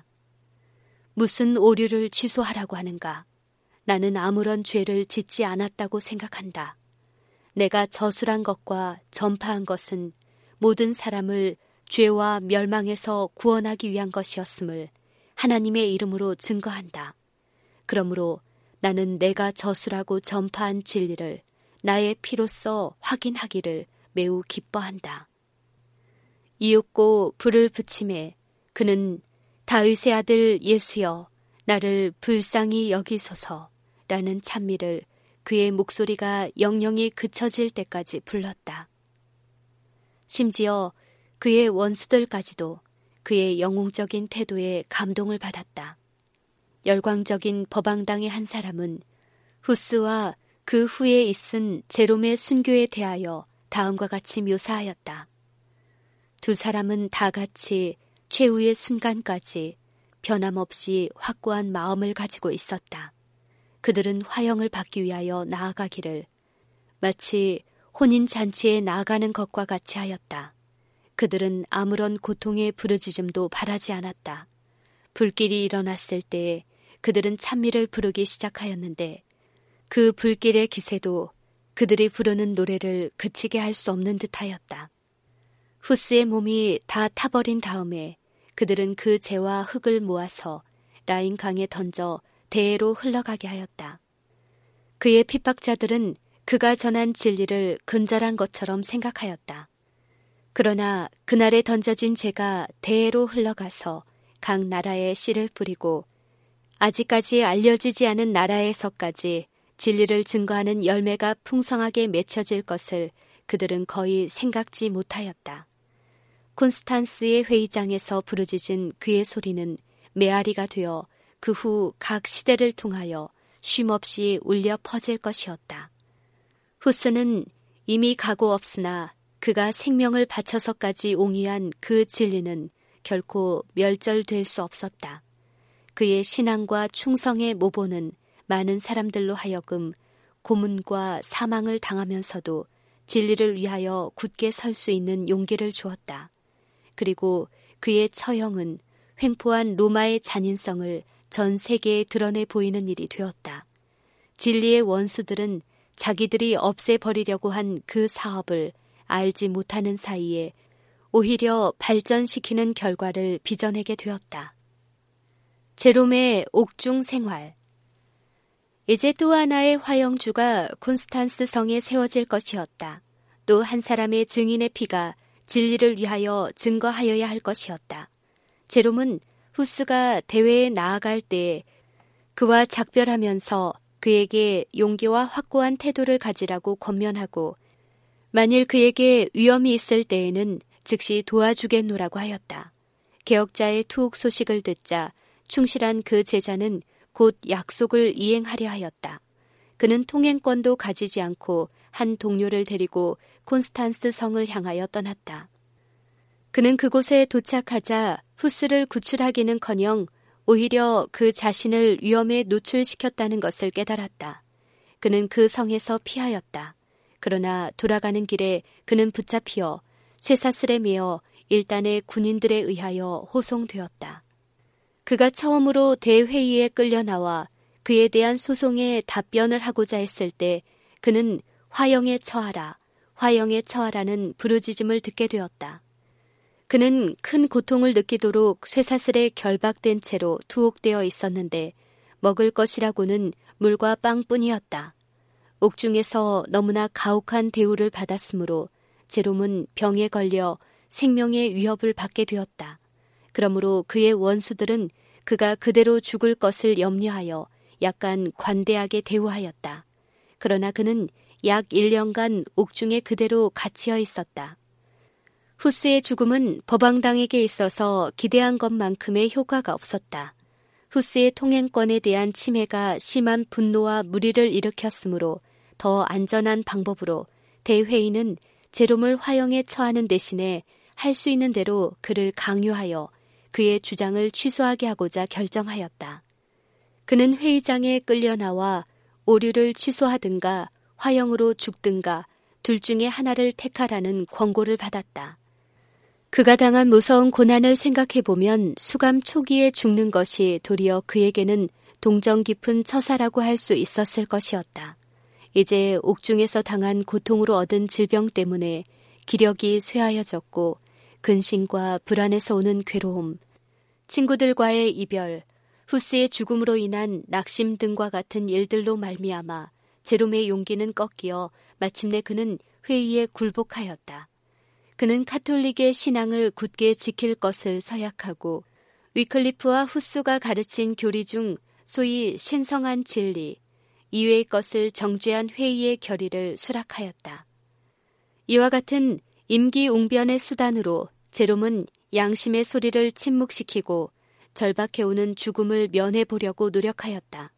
무슨 오류를 취소하라고 하는가? 나는 아무런 죄를 짓지 않았다고 생각한다. 내가 저술한 것과 전파한 것은 모든 사람을 죄와 멸망에서 구원하기 위한 것이었음을 하나님의 이름으로 증거한다. 그러므로 나는 내가 저술하고 전파한 진리를 나의 피로써 확인하기를 매우 기뻐한다. 이윽고 불을 붙임에 그는 다윗의 아들 예수여 나를 불쌍히 여기소서라는 찬미를 그의 목소리가 영영이 그쳐질 때까지 불렀다. 심지어 그의 원수들까지도 그의 영웅적인 태도에 감동을 받았다. 열광적인 법왕당의 한 사람은 후스와 그 후에 있은 제롬의 순교에 대하여 다음과 같이 묘사하였다. 두 사람은 다 같이 최후의 순간까지 변함없이 확고한 마음을 가지고 있었다. 그들은 화형을 받기 위하여 나아가기를 마치 혼인잔치에 나아가는 것과 같이 하였다. 그들은 아무런 고통의 부르짖음도 바라지 않았다. 불길이 일어났을 때 그들은 찬미를 부르기 시작하였는데 그 불길의 기세도 그들이 부르는 노래를 그치게 할 수 없는 듯하였다. 후스의 몸이 다 타버린 다음에 그들은 그 재와 흙을 모아서 라인 강에 던져 대해로 흘러가게 하였다. 그의 핍박자들은 그가 전한 진리를 근절한 것처럼 생각하였다. 그러나 그날에 던져진 재가 대해로 흘러가서 각 나라에 씨를 뿌리고 아직까지 알려지지 않은 나라에서까지 진리를 증거하는 열매가 풍성하게 맺혀질 것을 그들은 거의 생각지 못하였다. 콘스탄스의 회의장에서 부르짖은 그의 소리는 메아리가 되어 그 후 각 시대를 통하여 쉼없이 울려 퍼질 것이었다. 후스는 이미 각오 없으나 그가 생명을 바쳐서까지 옹이한 그 진리는 결코 멸절될 수 없었다. 그의 신앙과 충성의 모보는 많은 사람들로 하여금 고문과 사망을 당하면서도 진리를 위하여 굳게 설 수 있는 용기를 주었다. 그리고 그의 처형은 횡포한 로마의 잔인성을 전 세계에 드러내 보이는 일이 되었다. 진리의 원수들은 자기들이 없애버리려고 한 그 사업을 알지 못하는 사이에 오히려 발전시키는 결과를 빚어내게 되었다. 제롬의 옥중 생활. 이제 또 하나의 화영주가 콘스탄스 성에 세워질 것이었다. 또 한 사람의 증인의 피가 진리를 위하여 증거하여야 할 것이었다. 제롬은 후스가 대회에 나아갈 때 그와 작별하면서 그에게 용기와 확고한 태도를 가지라고 권면하고 만일 그에게 위험이 있을 때에는 즉시 도와주겠노라고 하였다. 개혁자의 투옥 소식을 듣자 충실한 그 제자는 곧 약속을 이행하려 하였다. 그는 통행권도 가지지 않고 한 동료를 데리고 콘스탄스 성을 향하여 떠났다. 그는 그곳에 도착하자 후스를 구출하기는커녕 오히려 그 자신을 위험에 노출시켰다는 것을 깨달았다. 그는 그 성에서 피하였다. 그러나 돌아가는 길에 그는 붙잡혀 쇠사슬에 매어 일단의 군인들에 의하여 호송되었다. 그가 처음으로 대회의에 끌려 나와 그에 대한 소송에 답변을 하고자 했을 때 그는 화형에 처하라, 화형에 처하라는 부르짖음을 듣게 되었다. 그는 큰 고통을 느끼도록 쇠사슬에 결박된 채로 투옥되어 있었는데 먹을 것이라고는 물과 빵뿐이었다. 옥중에서 너무나 가혹한 대우를 받았으므로 제롬은 병에 걸려 생명의 위협을 받게 되었다. 그러므로 그의 원수들은 그가 그대로 죽을 것을 염려하여 약간 관대하게 대우하였다. 그러나 그는 약 1년간 옥중에 그대로 갇혀 있었다. 후스의 죽음은 법왕당에게 있어서 기대한 것만큼의 효과가 없었다. 후스의 통행권에 대한 침해가 심한 분노와 무리를 일으켰으므로 더 안전한 방법으로 대회의는 제롬을 화형에 처하는 대신에 할 수 있는 대로 그를 강요하여 그의 주장을 취소하게 하고자 결정하였다. 그는 회의장에 끌려나와 오류를 취소하든가 화형으로 죽든가 둘 중에 하나를 택하라는 권고를 받았다. 그가 당한 무서운 고난을 생각해보면 수감 초기에 죽는 것이 도리어 그에게는 동정 깊은 처사라고 할 수 있었을 것이었다. 이제 옥중에서 당한 고통으로 얻은 질병 때문에 기력이 쇠하여졌고 근심과 불안에서 오는 괴로움, 친구들과의 이별, 후스의 죽음으로 인한 낙심 등과 같은 일들로 말미암아 제롬의 용기는 꺾여 마침내 그는 회의에 굴복하였다. 그는 카톨릭의 신앙을 굳게 지킬 것을 서약하고 위클리프와 후스가 가르친 교리 중 소위 신성한 진리, 이외의 것을 정죄한 회의의 결의를 수락하였다. 이와 같은 임기응변의 수단으로 제롬은 양심의 소리를 침묵시키고 절박해오는 죽음을 면해보려고 노력하였다.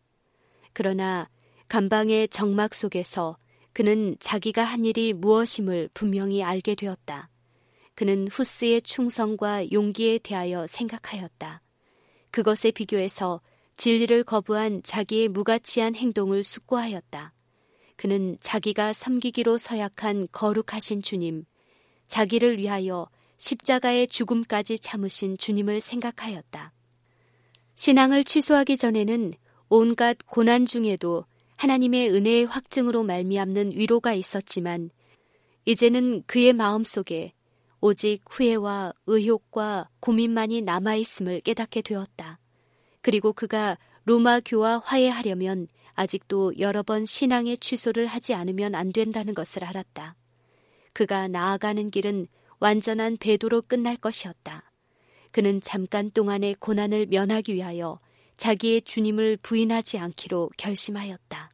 그러나 감방의 정막 속에서 그는 자기가 한 일이 무엇임을 분명히 알게 되었다. 그는 후스의 충성과 용기에 대하여 생각하였다. 그것에 비교해서 진리를 거부한 자기의 무가치한 행동을 숙고하였다. 그는 자기가 섬기기로 서약한 거룩하신 주님, 자기를 위하여 십자가의 죽음까지 참으신 주님을 생각하였다. 신앙을 취소하기 전에는 온갖 고난 중에도 하나님의 은혜의 확증으로 말미암는 위로가 있었지만 이제는 그의 마음속에 오직 후회와 의욕과 고민만이 남아있음을 깨닫게 되었다. 그리고 그가 로마 교와 화해하려면 아직도 여러 번 신앙의 취소를 하지 않으면 안 된다는 것을 알았다. 그가 나아가는 길은 완전한 배도로 끝날 것이었다. 그는 잠깐 동안의 고난을 면하기 위하여 자기의 주님을 부인하지 않기로 결심하였다.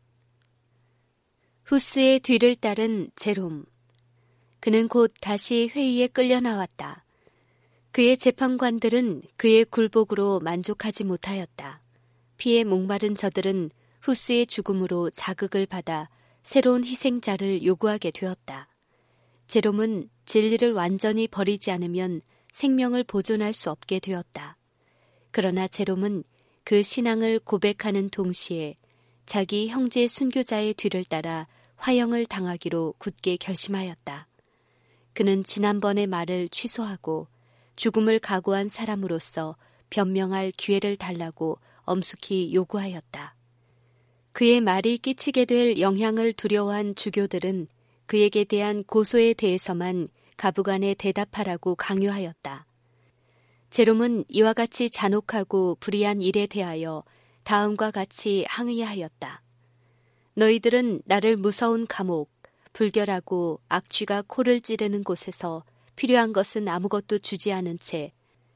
후스의 뒤를 따른 제롬. 그는 곧 다시 회의에 끌려 나왔다. 그의 재판관들은 그의 굴복으로 만족하지 못하였다. 피에 목마른 저들은 후스의 죽음으로 자극을 받아 새로운 희생자를 요구하게 되었다. 제롬은 진리를 완전히 버리지 않으면 생명을 보존할 수 없게 되었다. 그러나 제롬은 그 신앙을 고백하는 동시에 자기 형제 순교자의 뒤를 따라 화형을 당하기로 굳게 결심하였다. 그는 지난번의 말을 취소하고 죽음을 각오한 사람으로서 변명할 기회를 달라고 엄숙히 요구하였다. 그의 말이 끼치게 될 영향을 두려워한 주교들은 그에게 대한 고소에 대해서만 가부간에 대답하라고 강요하였다. 제롬은 이와 같이 잔혹하고 불의한 일에 대하여 다음과 같이 항의하였다. 너희들은 나를 무서운 감옥, 불결하고 악취가 코를 찌르는 곳에서 필요한 것은 아무것도 주지 않은 채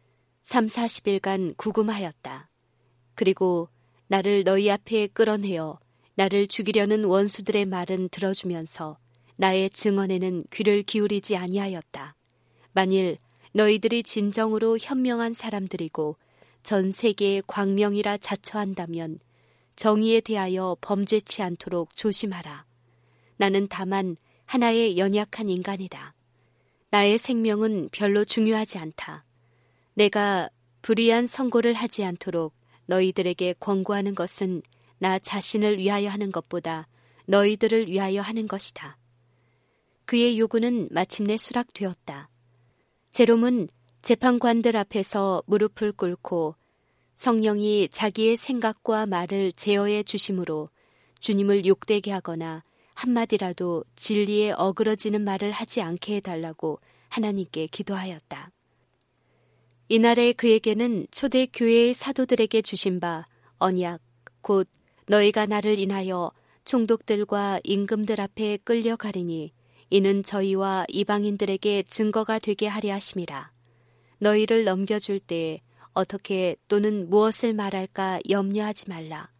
30-40일간 구금하였다. 그리고 나를 너희 앞에 끌어내어 나를 죽이려는 원수들의 말은 들어주면서 나의 증언에는 귀를 기울이지 아니하였다. 만일 너희들이 진정으로 현명한 사람들이고 전 세계의 광명이라 자처한다면 정의에 대하여 범죄치 않도록 조심하라. 나는 다만 하나의 연약한 인간이다. 나의 생명은 별로 중요하지 않다. 내가 불의한 선고를 하지 않도록 너희들에게 권고하는 것은 나 자신을 위하여 하는 것보다 너희들을 위하여 하는 것이다. 그의 요구는 마침내 수락되었다. 제롬은 재판관들 앞에서 무릎을 꿇고 성령이 자기의 생각과 말을 제어해 주심으로 주님을 욕되게 하거나 한마디라도 진리에 어그러지는 말을 하지 않게 해달라고 하나님께 기도하였다. 이날에 그에게는 초대 교회의 사도들에게 주신 바 언약, 곧 너희가 나를 인하여 총독들과 임금들 앞에 끌려가리니 이는 저희와 이방인들에게 증거가 되게 하려 하심이라. 너희를 넘겨줄 때에 어떻게 또는 무엇을 말할까 염려하지 말라.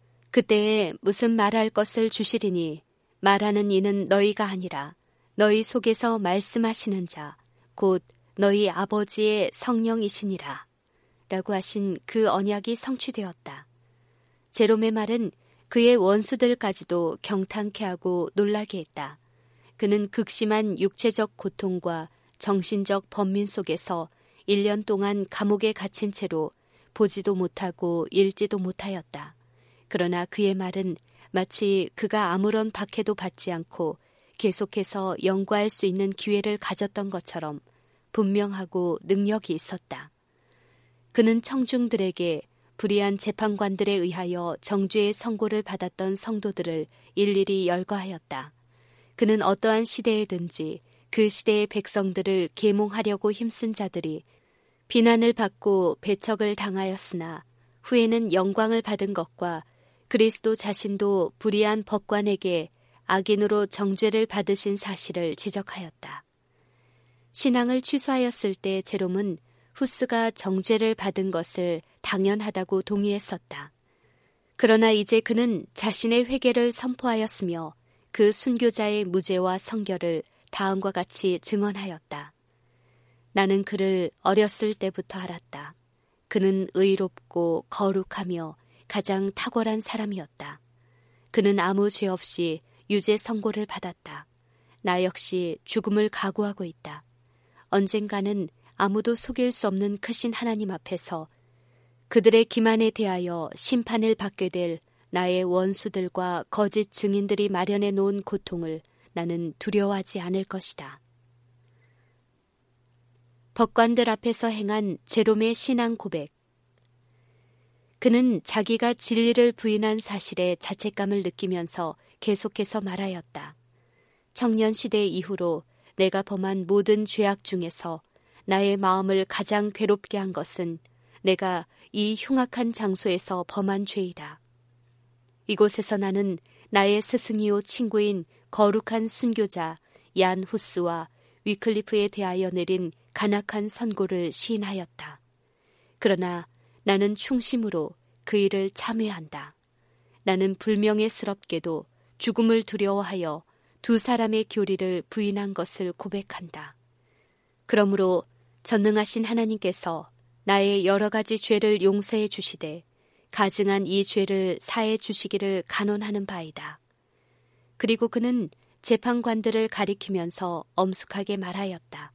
그때에 무슨 말할 것을 주시리니 말하는 이는 너희가 아니라 너희 속에서 말씀하시는 자, 곧 너희 아버지의 성령이시니라. 라고 하신 그 언약이 성취되었다. 제롬의 말은 그의 원수들까지도 경탄케 하고 놀라게 했다. 그는 극심한 육체적 고통과 정신적 번민 속에서 1년 동안 감옥에 갇힌 채로 보지도 못하고 읽지도 못하였다. 그러나 그의 말은 마치 그가 아무런 박해도 받지 않고 계속해서 연구할 수 있는 기회를 가졌던 것처럼 분명하고 능력이 있었다. 그는 청중들에게 불의한 재판관들에 의하여 정죄의 선고를 받았던 성도들을 일일이 열거하였다. 그는 어떠한 시대에든지 그 시대의 백성들을 계몽하려고 힘쓴 자들이 비난을 받고 배척을 당하였으나 후에는 영광을 받은 것과 그리스도 자신도 불의한 법관에게 악인으로 정죄를 받으신 사실을 지적하였다. 신앙을 취소하였을 때 제롬은 후스가 정죄를 받은 것을 당연하다고 동의했었다. 그러나 이제 그는 자신의 회개를 선포하였으며 그 순교자의 무죄와 성결을 다음과 같이 증언하였다. 나는 그를 어렸을 때부터 알았다. 그는 의롭고 거룩하며 가장 탁월한 사람이었다. 그는 아무 죄 없이 유죄 선고를 받았다. 나 역시 죽음을 각오하고 있다. 언젠가는 아무도 속일 수 없는 크신 하나님 앞에서 그들의 기만에 대하여 심판을 받게 될 나의 원수들과 거짓 증인들이 마련해 놓은 고통을 나는 두려워하지 않을 것이다. 법관들 앞에서 행한 제롬의 신앙 고백. 그는 자기가 진리를 부인한 사실에 자책감을 느끼면서 계속해서 말하였다. 청년 시대 이후로 내가 범한 모든 죄악 중에서 나의 마음을 가장 괴롭게 한 것은 내가 이 흉악한 장소에서 범한 죄이다. 이곳에서 나는 나의 스승이요 친구인 거룩한 순교자 얀 후스와 위클리프에 대하여 내린 간악한 선고를 시인하였다. 그러나 나는 충심으로 그 일을 참회한다. 나는 불명예스럽게도 죽음을 두려워하여 두 사람의 교리를 부인한 것을 고백한다. 그러므로 전능하신 하나님께서 나의 여러 가지 죄를 용서해 주시되 가증한 이 죄를 사해 주시기를 간언하는 바이다. 그리고 그는 재판관들을 가리키면서 엄숙하게 말하였다.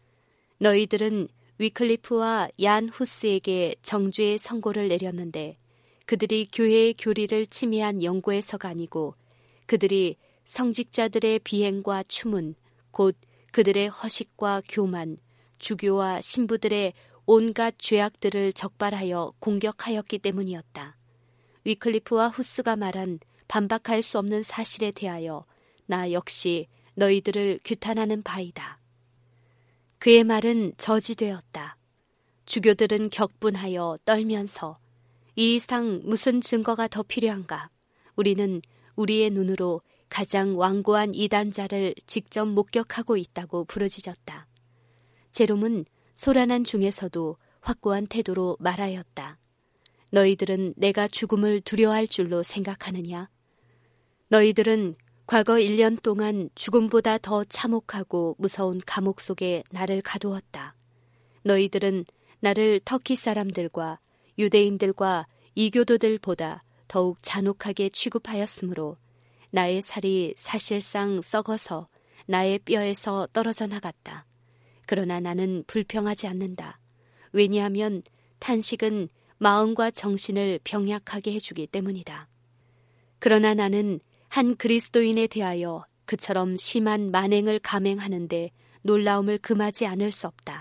너희들은 위클리프와 얀 후스에게 정죄의 선고를 내렸는데 그들이 교회의 교리를 침해한 연고에서가 아니고 그들이 성직자들의 비행과 추문, 곧 그들의 허식과 교만, 주교와 신부들의 온갖 죄악들을 적발하여 공격하였기 때문이었다. 위클리프와 후스가 말한 반박할 수 없는 사실에 대하여 나 역시 너희들을 규탄하는 바이다. 그의 말은 저지되었다. 주교들은 격분하여 떨면서 이 이상 무슨 증거가 더 필요한가? 우리는 우리의 눈으로 가장 완고한 이단자를 직접 목격하고 있다고 부르짖었다. 제롬은 소란한 중에서도 확고한 태도로 말하였다. 너희들은 내가 죽음을 두려워할 줄로 생각하느냐? 너희들은 과거 1년 동안 죽음보다 더 참혹하고 무서운 감옥 속에 나를 가두었다. 너희들은 나를 터키 사람들과 유대인들과 이교도들보다 더욱 잔혹하게 취급하였으므로 나의 살이 사실상 썩어서 나의 뼈에서 떨어져 나갔다. 그러나 나는 불평하지 않는다. 왜냐하면 탄식은 마음과 정신을 병약하게 해주기 때문이다. 그러나 나는 한 그리스도인에 대하여 그처럼 심한 만행을 감행하는데 놀라움을 금하지 않을 수 없다.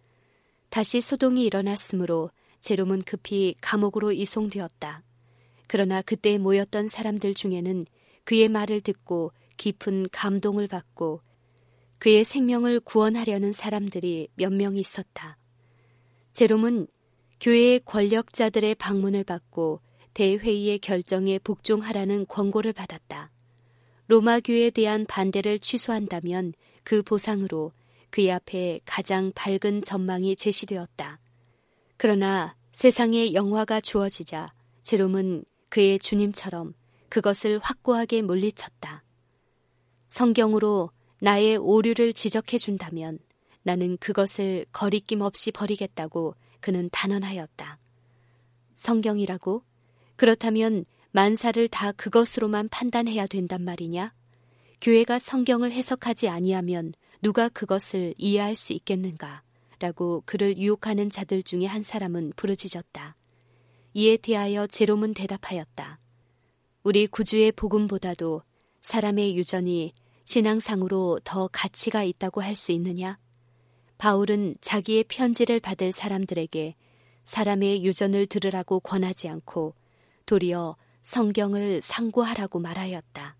다시 소동이 일어났으므로 제롬은 급히 감옥으로 이송되었다. 그러나 그때 모였던 사람들 중에는 그의 말을 듣고 깊은 감동을 받고 그의 생명을 구원하려는 사람들이 몇 명 있었다. 제롬은 교회의 권력자들의 방문을 받고 대회의의 결정에 복종하라는 권고를 받았다. 로마 교회에 대한 반대를 취소한다면 그 보상으로 그의 앞에 가장 밝은 전망이 제시되었다. 그러나 세상에 영화가 주어지자 제롬은 그의 주님처럼 그것을 확고하게 물리쳤다. 성경으로 나의 오류를 지적해준다면 나는 그것을 거리낌 없이 버리겠다고 그는 단언하였다. 성경이라고? 그렇다면 만사를 다 그것으로만 판단해야 된단 말이냐? 교회가 성경을 해석하지 아니하면 누가 그것을 이해할 수 있겠는가? 라고 그를 유혹하는 자들 중에 한 사람은 부르짖었다. 이에 대하여 제롬은 대답하였다. 우리 구주의 복음보다도 사람의 유전이 신앙상으로 더 가치가 있다고 할 수 있느냐? 바울은 자기의 편지를 받을 사람들에게 사람의 유전을 들으라고 권하지 않고 도리어 성경을 상고하라고 말하였다.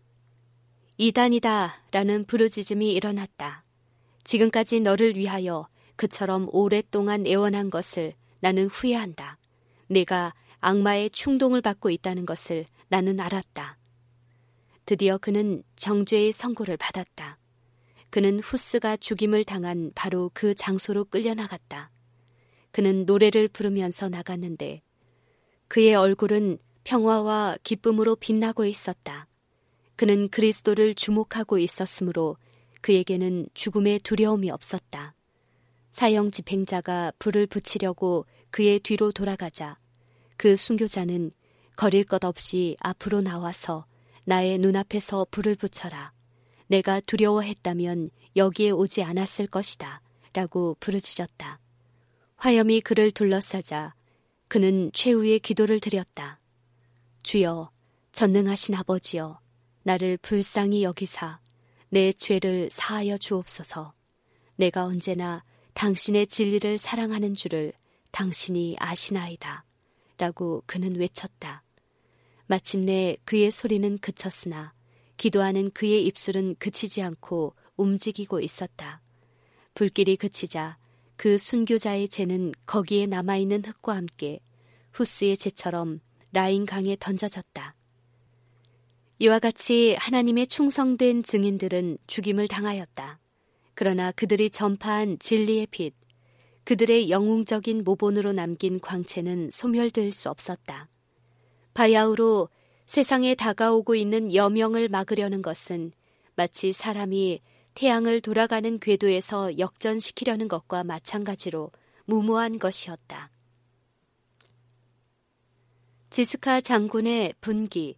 이단이다 라는 부르짖음이 일어났다. 지금까지 너를 위하여 그처럼 오랫동안 애원한 것을 나는 후회한다. 내가 악마의 충동을 받고 있다는 것을 나는 알았다. 드디어 그는 정죄의 선고를 받았다. 그는 후스가 죽임을 당한 바로 그 장소로 끌려나갔다. 그는 노래를 부르면서 나갔는데 그의 얼굴은 평화와 기쁨으로 빛나고 있었다. 그는 그리스도를 주목하고 있었으므로 그에게는 죽음의 두려움이 없었다. 사형 집행자가 불을 붙이려고 그의 뒤로 돌아가자 그 순교자는 거릴 것 없이 앞으로 나와서 나의 눈앞에서 불을 붙여라. 내가 두려워했다면 여기에 오지 않았을 것이다. 라고 부르짖었다. 화염이 그를 둘러싸자 그는 최후의 기도를 드렸다. 주여, 전능하신 아버지여, 나를 불쌍히 여기사 내 죄를 사하여 주옵소서. 내가 언제나 당신의 진리를 사랑하는 줄을 당신이 아시나이다. 라고 그는 외쳤다. 마침내 그의 소리는 그쳤으나 기도하는 그의 입술은 그치지 않고 움직이고 있었다. 불길이 그치자 그 순교자의 재는 거기에 남아있는 흙과 함께 후스의 재처럼 라인 강에 던져졌다. 이와 같이 하나님의 충성된 증인들은 죽임을 당하였다. 그러나 그들이 전파한 진리의 빛, 그들의 영웅적인 모본으로 남긴 광채는 소멸될 수 없었다. 바야흐로 세상에 다가오고 있는 여명을 막으려는 것은 마치 사람이 태양을 돌아가는 궤도에서 역전시키려는 것과 마찬가지로 무모한 것이었다. 지스카 장군의 분기.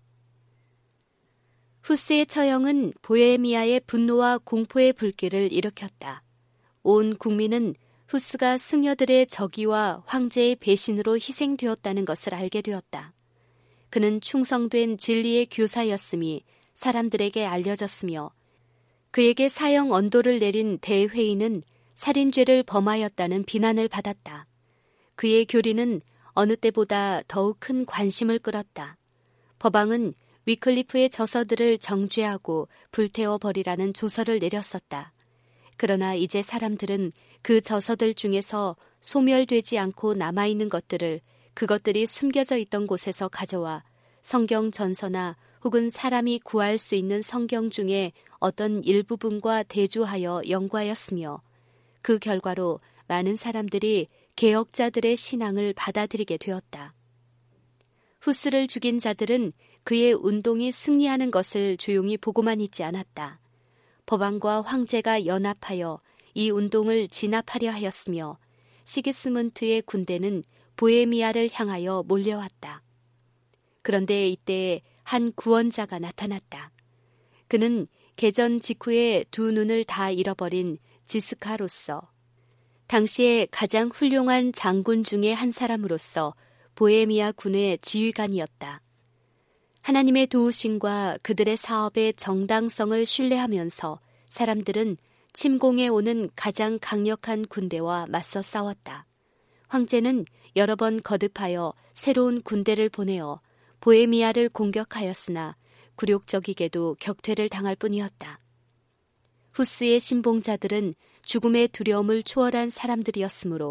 후스의 처형은 보헤미아의 분노와 공포의 불길을 일으켰다. 온 국민은 후스가 승려들의 적의와 황제의 배신으로 희생되었다는 것을 알게 되었다. 그는 충성된 진리의 교사였음이 사람들에게 알려졌으며 그에게 사형 언도를 내린 대회의는 살인죄를 범하였다는 비난을 받았다. 그의 교리는 어느 때보다 더욱 큰 관심을 끌었다. 법왕은 위클리프의 저서들을 정죄하고 불태워버리라는 조서를 내렸었다. 그러나 이제 사람들은 그 저서들 중에서 소멸되지 않고 남아있는 것들을 그것들이 숨겨져 있던 곳에서 가져와 성경 전서나 혹은 사람이 구할 수 있는 성경 중에 어떤 일부분과 대조하여 연구하였으며 그 결과로 많은 사람들이 개혁자들의 신앙을 받아들이게 되었다. 후스를 죽인 자들은 그의 운동이 승리하는 것을 조용히 보고만 있지 않았다. 법왕과 황제가 연합하여 이 운동을 진압하려 하였으며 시기스문트의 군대는 보헤미아를 향하여 몰려왔다. 그런데 이때 한 구원자가 나타났다. 그는 개전 직후에 두 눈을 다 잃어버린 지스카로서 당시에 가장 훌륭한 장군 중의 한 사람으로서 보헤미아 군의 지휘관이었다. 하나님의 도우심과 그들의 사업의 정당성을 신뢰하면서 사람들은 침공해 오는 가장 강력한 군대와 맞서 싸웠다. 황제는 여러 번 거듭하여 새로운 군대를 보내어 보헤미아를 공격하였으나 굴욕적이게도 격퇴를 당할 뿐이었다. 후스의 신봉자들은 죽음의 두려움을 초월한 사람들이었으므로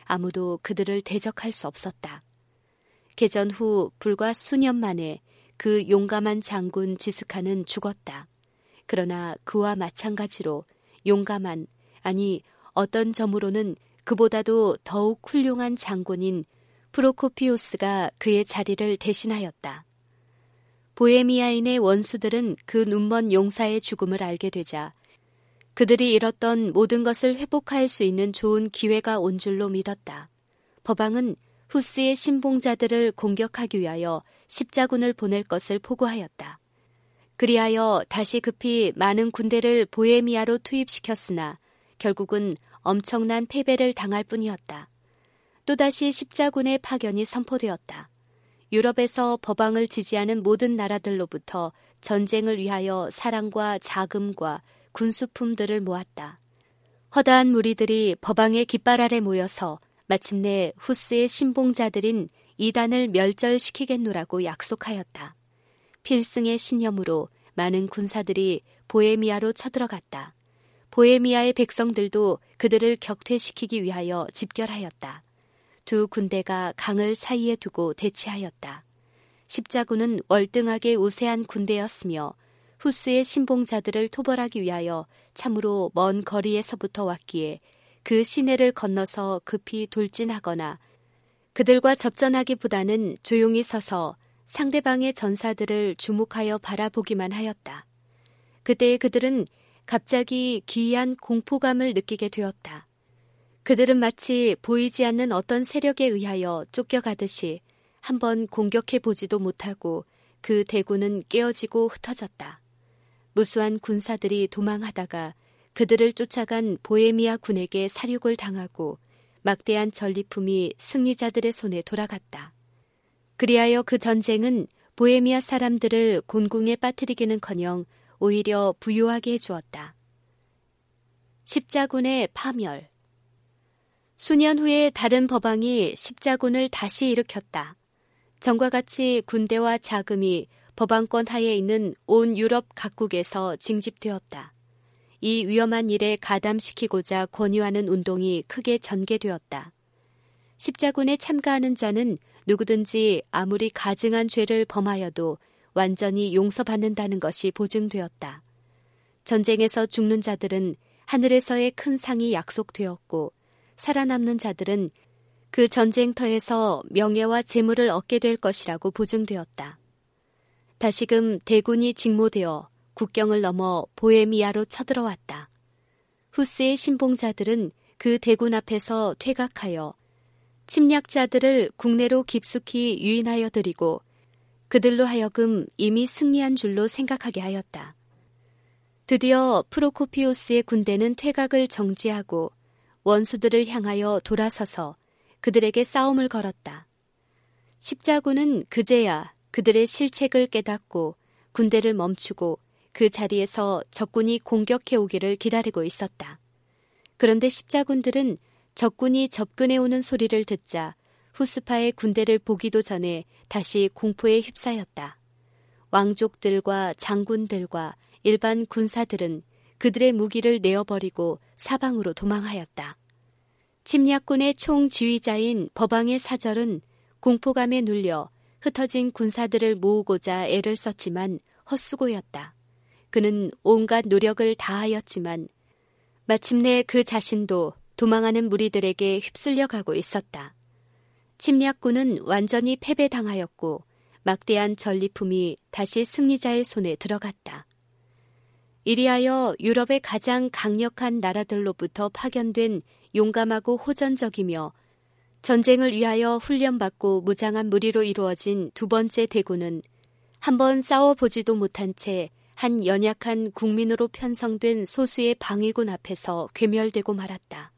아무도 그들을 대적할 수 없었다. 개전 후 불과 수년 만에 그 용감한 장군 지스카는 죽었다. 그러나 그와 마찬가지로 용감한, 아니 어떤 점으로는 그보다도 더욱 훌륭한 장군인 프로코피우스가 그의 자리를 대신하였다. 보헤미아인의 원수들은 그 눈먼 용사의 죽음을 알게 되자 그들이 잃었던 모든 것을 회복할 수 있는 좋은 기회가 온 줄로 믿었다. 법왕은 후스의 신봉자들을 공격하기 위하여 십자군을 보낼 것을 포고하였다. 그리하여 다시 급히 많은 군대를 보헤미아로 투입시켰으나 결국은 엄청난 패배를 당할 뿐이었다. 또다시 십자군의 파견이 선포되었다. 유럽에서 법왕을 지지하는 모든 나라들로부터 전쟁을 위하여 사랑과 자금과 군수품들을 모았다. 허다한 무리들이 법왕의 깃발 아래 모여서 마침내 후스의 신봉자들인 이단을 멸절시키겠노라고 약속하였다. 필승의 신념으로 많은 군사들이 보헤미아로 쳐들어갔다. 보헤미아의 백성들도 그들을 격퇴시키기 위하여 집결하였다. 두 군대가 강을 사이에 두고 대치하였다. 십자군은 월등하게 우세한 군대였으며 후스의 신봉자들을 토벌하기 위하여 참으로 먼 거리에서부터 왔기에 그 시내를 건너서 급히 돌진하거나 그들과 접전하기보다는 조용히 서서 상대방의 전사들을 주목하여 바라보기만 하였다. 그때 그들은 갑자기 기이한 공포감을 느끼게 되었다. 그들은 마치 보이지 않는 어떤 세력에 의하여 쫓겨가듯이 한번 공격해보지도 못하고 그 대군은 깨어지고 흩어졌다. 무수한 군사들이 도망하다가 그들을 쫓아간 보헤미아 군에게 사륙을 당하고 막대한 전리품이 승리자들의 손에 돌아갔다. 그리하여 그 전쟁은 보헤미아 사람들을 곤궁에 빠뜨리기는커녕 오히려 부유하게 해주었다. 십자군의 파멸. 수년 후에 다른 법왕이 십자군을 다시 일으켰다. 전과 같이 군대와 자금이 법왕권 하에 있는 온 유럽 각국에서 징집되었다. 이 위험한 일에 가담시키고자 권유하는 운동이 크게 전개되었다. 십자군에 참가하는 자는 누구든지 아무리 가증한 죄를 범하여도 완전히 용서받는다는 것이 보증되었다. 전쟁에서 죽는 자들은 하늘에서의 큰 상이 약속되었고 살아남는 자들은 그 전쟁터에서 명예와 재물을 얻게 될 것이라고 보증되었다. 다시금 대군이 직모되어 국경을 넘어 보헤미아로 쳐들어왔다. 후스의 신봉자들은 그 대군 앞에서 퇴각하여 침략자들을 국내로 깊숙이 유인하여 들이고 그들로 하여금 이미 승리한 줄로 생각하게 하였다. 드디어 프로코피우스의 군대는 퇴각을 정지하고 원수들을 향하여 돌아서서 그들에게 싸움을 걸었다. 십자군은 그제야 그들의 실책을 깨닫고 군대를 멈추고 그 자리에서 적군이 공격해 오기를 기다리고 있었다. 그런데 십자군들은 적군이 접근해 오는 소리를 듣자 후스파의 군대를 보기도 전에 다시 공포에 휩싸였다. 왕족들과 장군들과 일반 군사들은 그들의 무기를 내어버리고 사방으로 도망하였다. 침략군의 총지휘자인 법왕의 사절은 공포감에 눌려 흩어진 군사들을 모으고자 애를 썼지만 헛수고였다. 그는 온갖 노력을 다하였지만 마침내 그 자신도 도망하는 무리들에게 휩쓸려 가고 있었다. 침략군은 완전히 패배당하였고 막대한 전리품이 다시 승리자의 손에 들어갔다. 이리하여 유럽의 가장 강력한 나라들로부터 파견된 용감하고 호전적이며 전쟁을 위하여 훈련받고 무장한 무리로 이루어진 두 번째 대군은 한번 싸워보지도 못한 채 한 연약한 국민으로 편성된 소수의 방위군 앞에서 괴멸되고 말았다.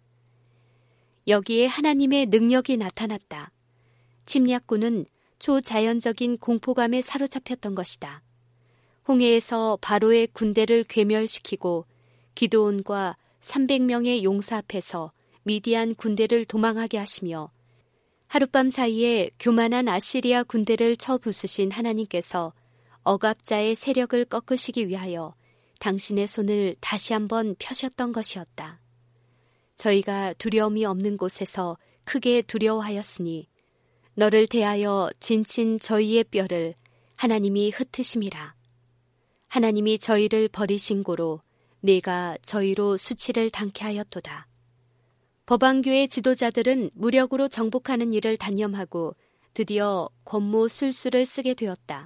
여기에 하나님의 능력이 나타났다. 침략군은 초자연적인 공포감에 사로잡혔던 것이다. 홍해에서 바로의 군대를 괴멸시키고 기드온과 300명의 용사 앞에서 미디안 군대를 도망하게 하시며 하룻밤 사이에 교만한 아시리아 군대를 쳐부수신 하나님께서 억압자의 세력을 꺾으시기 위하여 당신의 손을 다시 한번 펴셨던 것이었다. 저희가 두려움이 없는 곳에서 크게 두려워하였으니 너를 대하여 진친 저희의 뼈를 하나님이 흩으심이라. 하나님이 저희를 버리신 고로 네가 저희로 수치를 당케 하였도다. 법왕교의 지도자들은 무력으로 정복하는 일을 단념하고 드디어 권모 술수를 쓰게 되었다.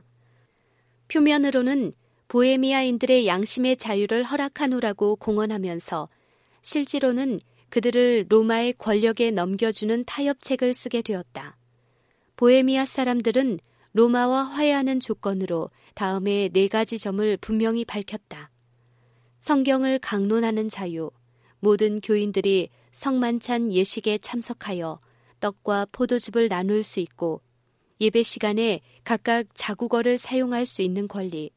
표면으로는 보헤미아인들의 양심의 자유를 허락하노라고 공언하면서 실제로는 그들을 로마의 권력에 넘겨주는 타협책을 쓰게 되었다. 보헤미아 사람들은 로마와 화해하는 조건으로 다음에 4가지 점을 분명히 밝혔다. 성경을 강론하는 자유, 모든 교인들이 성만찬 예식에 참석하여 떡과 포도즙을 나눌 수 있고 예배 시간에 각각 자국어를 사용할 수 있는 권리,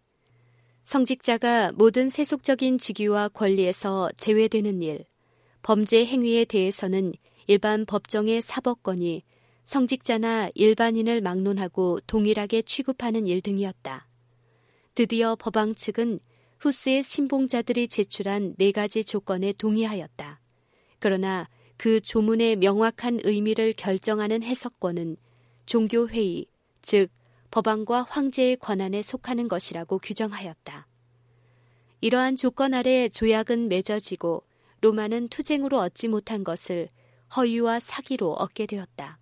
성직자가 모든 세속적인 직위와 권리에서 제외되는 일, 범죄 행위에 대해서는 일반 법정의 사법권이 성직자나 일반인을 막론하고 동일하게 취급하는 일 등이었다. 드디어 법왕 측은 후스의 신봉자들이 제출한 4가지 조건에 동의하였다. 그러나 그 조문의 명확한 의미를 결정하는 해석권은 종교회의, 즉 법왕과 황제의 권한에 속하는 것이라고 규정하였다. 이러한 조건 아래 조약은 맺어지고 로마는 투쟁으로 얻지 못한 것을 허위와 사기로 얻게 되었다.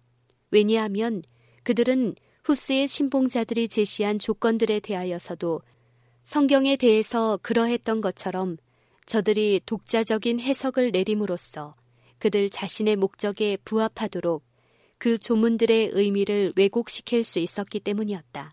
왜냐하면 그들은 후스의 신봉자들이 제시한 조건들에 대하여서도 성경에 대해서 그러했던 것처럼 저들이 독자적인 해석을 내림으로써 그들 자신의 목적에 부합하도록 그 조문들의 의미를 왜곡시킬 수 있었기 때문이었다.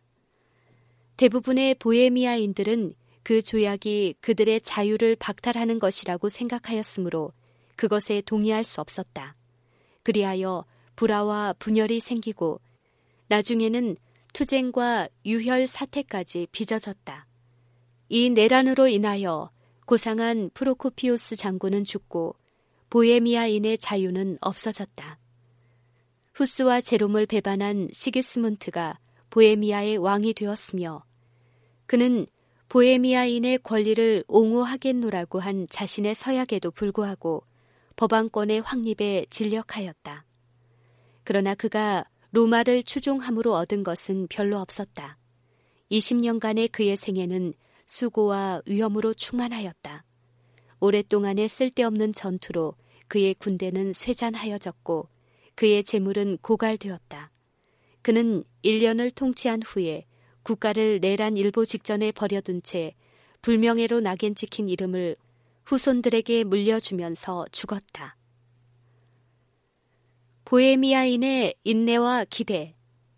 대부분의 보헤미아인들은 그 조약이 그들의 자유를 박탈하는 것이라고 생각하였으므로 그것에 동의할 수 없었다. 그리하여 불화와 분열이 생기고 나중에는 투쟁과 유혈 사태까지 빚어졌다. 이 내란으로 인하여 고상한 프로코피우스 장군은 죽고 보헤미아인의 자유는 없어졌다. 후스와 제롬을 배반한 시기스문트가 보헤미아의 왕이 되었으며 그는 보헤미아인의 권리를 옹호하겠노라고 한 자신의 서약에도 불구하고 법왕권의 확립에 진력하였다. 그러나 그가 로마를 추종함으로 얻은 것은 별로 없었다. 20년간의 그의 생애는 수고와 위험으로 충만하였다. 오랫동안의 쓸데없는 전투로 그의 군대는 쇠잔하여졌고 그의 재물은 고갈되었다. 그는 1년을 통치한 후에 국가를 내란 일보 직전에 버려둔 채 불명예로 낙인 찍힌 이름을 후손들에게 물려주면서 죽었다. 보헤미아인의 인내와 기대.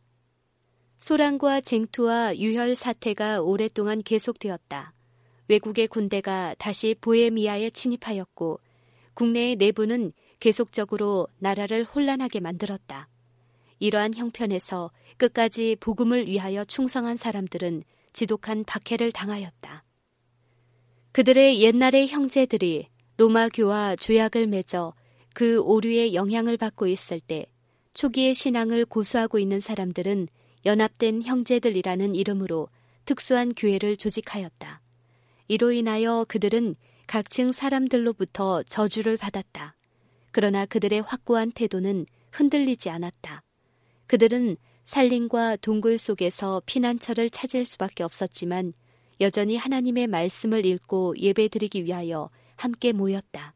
소란과 쟁투와 유혈 사태가 오랫동안 계속되었다. 외국의 군대가 다시 보헤미아에 침입하였고 국내의 내부는 계속적으로 나라를 혼란하게 만들었다. 이러한 형편에서 끝까지 복음을 위하여 충성한 사람들은 지독한 박해를 당하였다. 그들의 옛날의 형제들이 로마교와 조약을 맺어 그 오류의 영향을 받고 있을 때 초기의 신앙을 고수하고 있는 사람들은 연합된 형제들이라는 이름으로 특수한 교회를 조직하였다. 이로 인하여 그들은 각층 사람들로부터 저주를 받았다. 그러나 그들의 확고한 태도는 흔들리지 않았다. 그들은 산림과 동굴 속에서 피난처를 찾을 수밖에 없었지만 여전히 하나님의 말씀을 읽고 예배드리기 위하여 함께 모였다.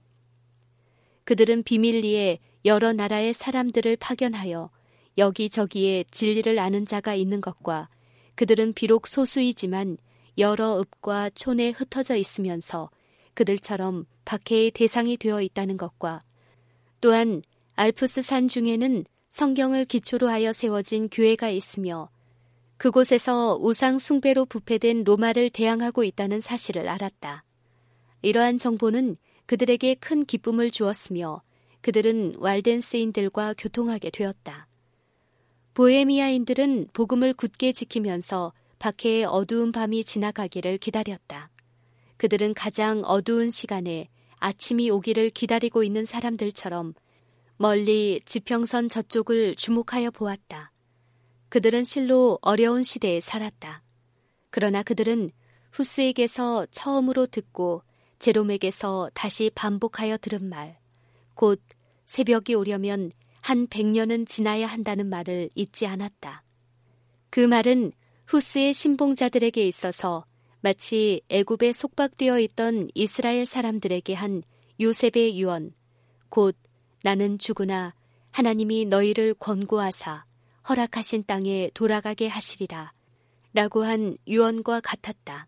그들은 비밀리에 여러 나라의 사람들을 파견하여 여기저기에 진리를 아는 자가 있는 것과 그들은 비록 소수이지만 여러 읍과 촌에 흩어져 있으면서 그들처럼 박해의 대상이 되어 있다는 것과 또한 알프스 산 중에는 성경을 기초로 하여 세워진 교회가 있으며 그곳에서 우상 숭배로 부패된 로마를 대항하고 있다는 사실을 알았다. 이러한 정보는 그들에게 큰 기쁨을 주었으며 그들은 왈덴스인들과 교통하게 되었다. 보헤미아인들은 복음을 굳게 지키면서 박해의 어두운 밤이 지나가기를 기다렸다. 그들은 가장 어두운 시간에 아침이 오기를 기다리고 있는 사람들처럼 멀리 지평선 저쪽을 주목하여 보았다. 그들은 실로 어려운 시대에 살았다. 그러나 그들은 후스에게서 처음으로 듣고 제롬에게서 다시 반복하여 들은 말, 곧 새벽이 오려면 한 100년은 지나야 한다는 말을 잊지 않았다. 그 말은 후스의 신봉자들에게 있어서 마치 애굽에 속박되어 있던 이스라엘 사람들에게 한 요셉의 유언, 곧 나는 죽으나 하나님이 너희를 권고하사 허락하신 땅에 돌아가게 하시리라 라고 한 유언과 같았다.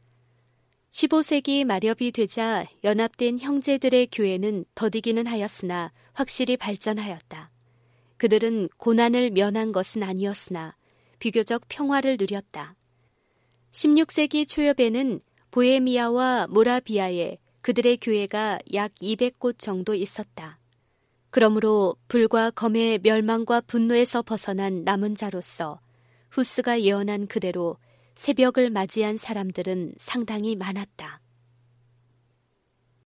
15세기 말엽이 되자 연합된 형제들의 교회는 더디기는 하였으나 확실히 발전하였다. 그들은 고난을 면한 것은 아니었으나 비교적 평화를 누렸다. 16세기 초엽에는 보헤미아와 모라비아에 그들의 교회가 약 200곳 정도 있었다. 그러므로 불과 검의 멸망과 분노에서 벗어난 남은 자로서 후스가 예언한 그대로 새벽을 맞이한 사람들은 상당히 많았다.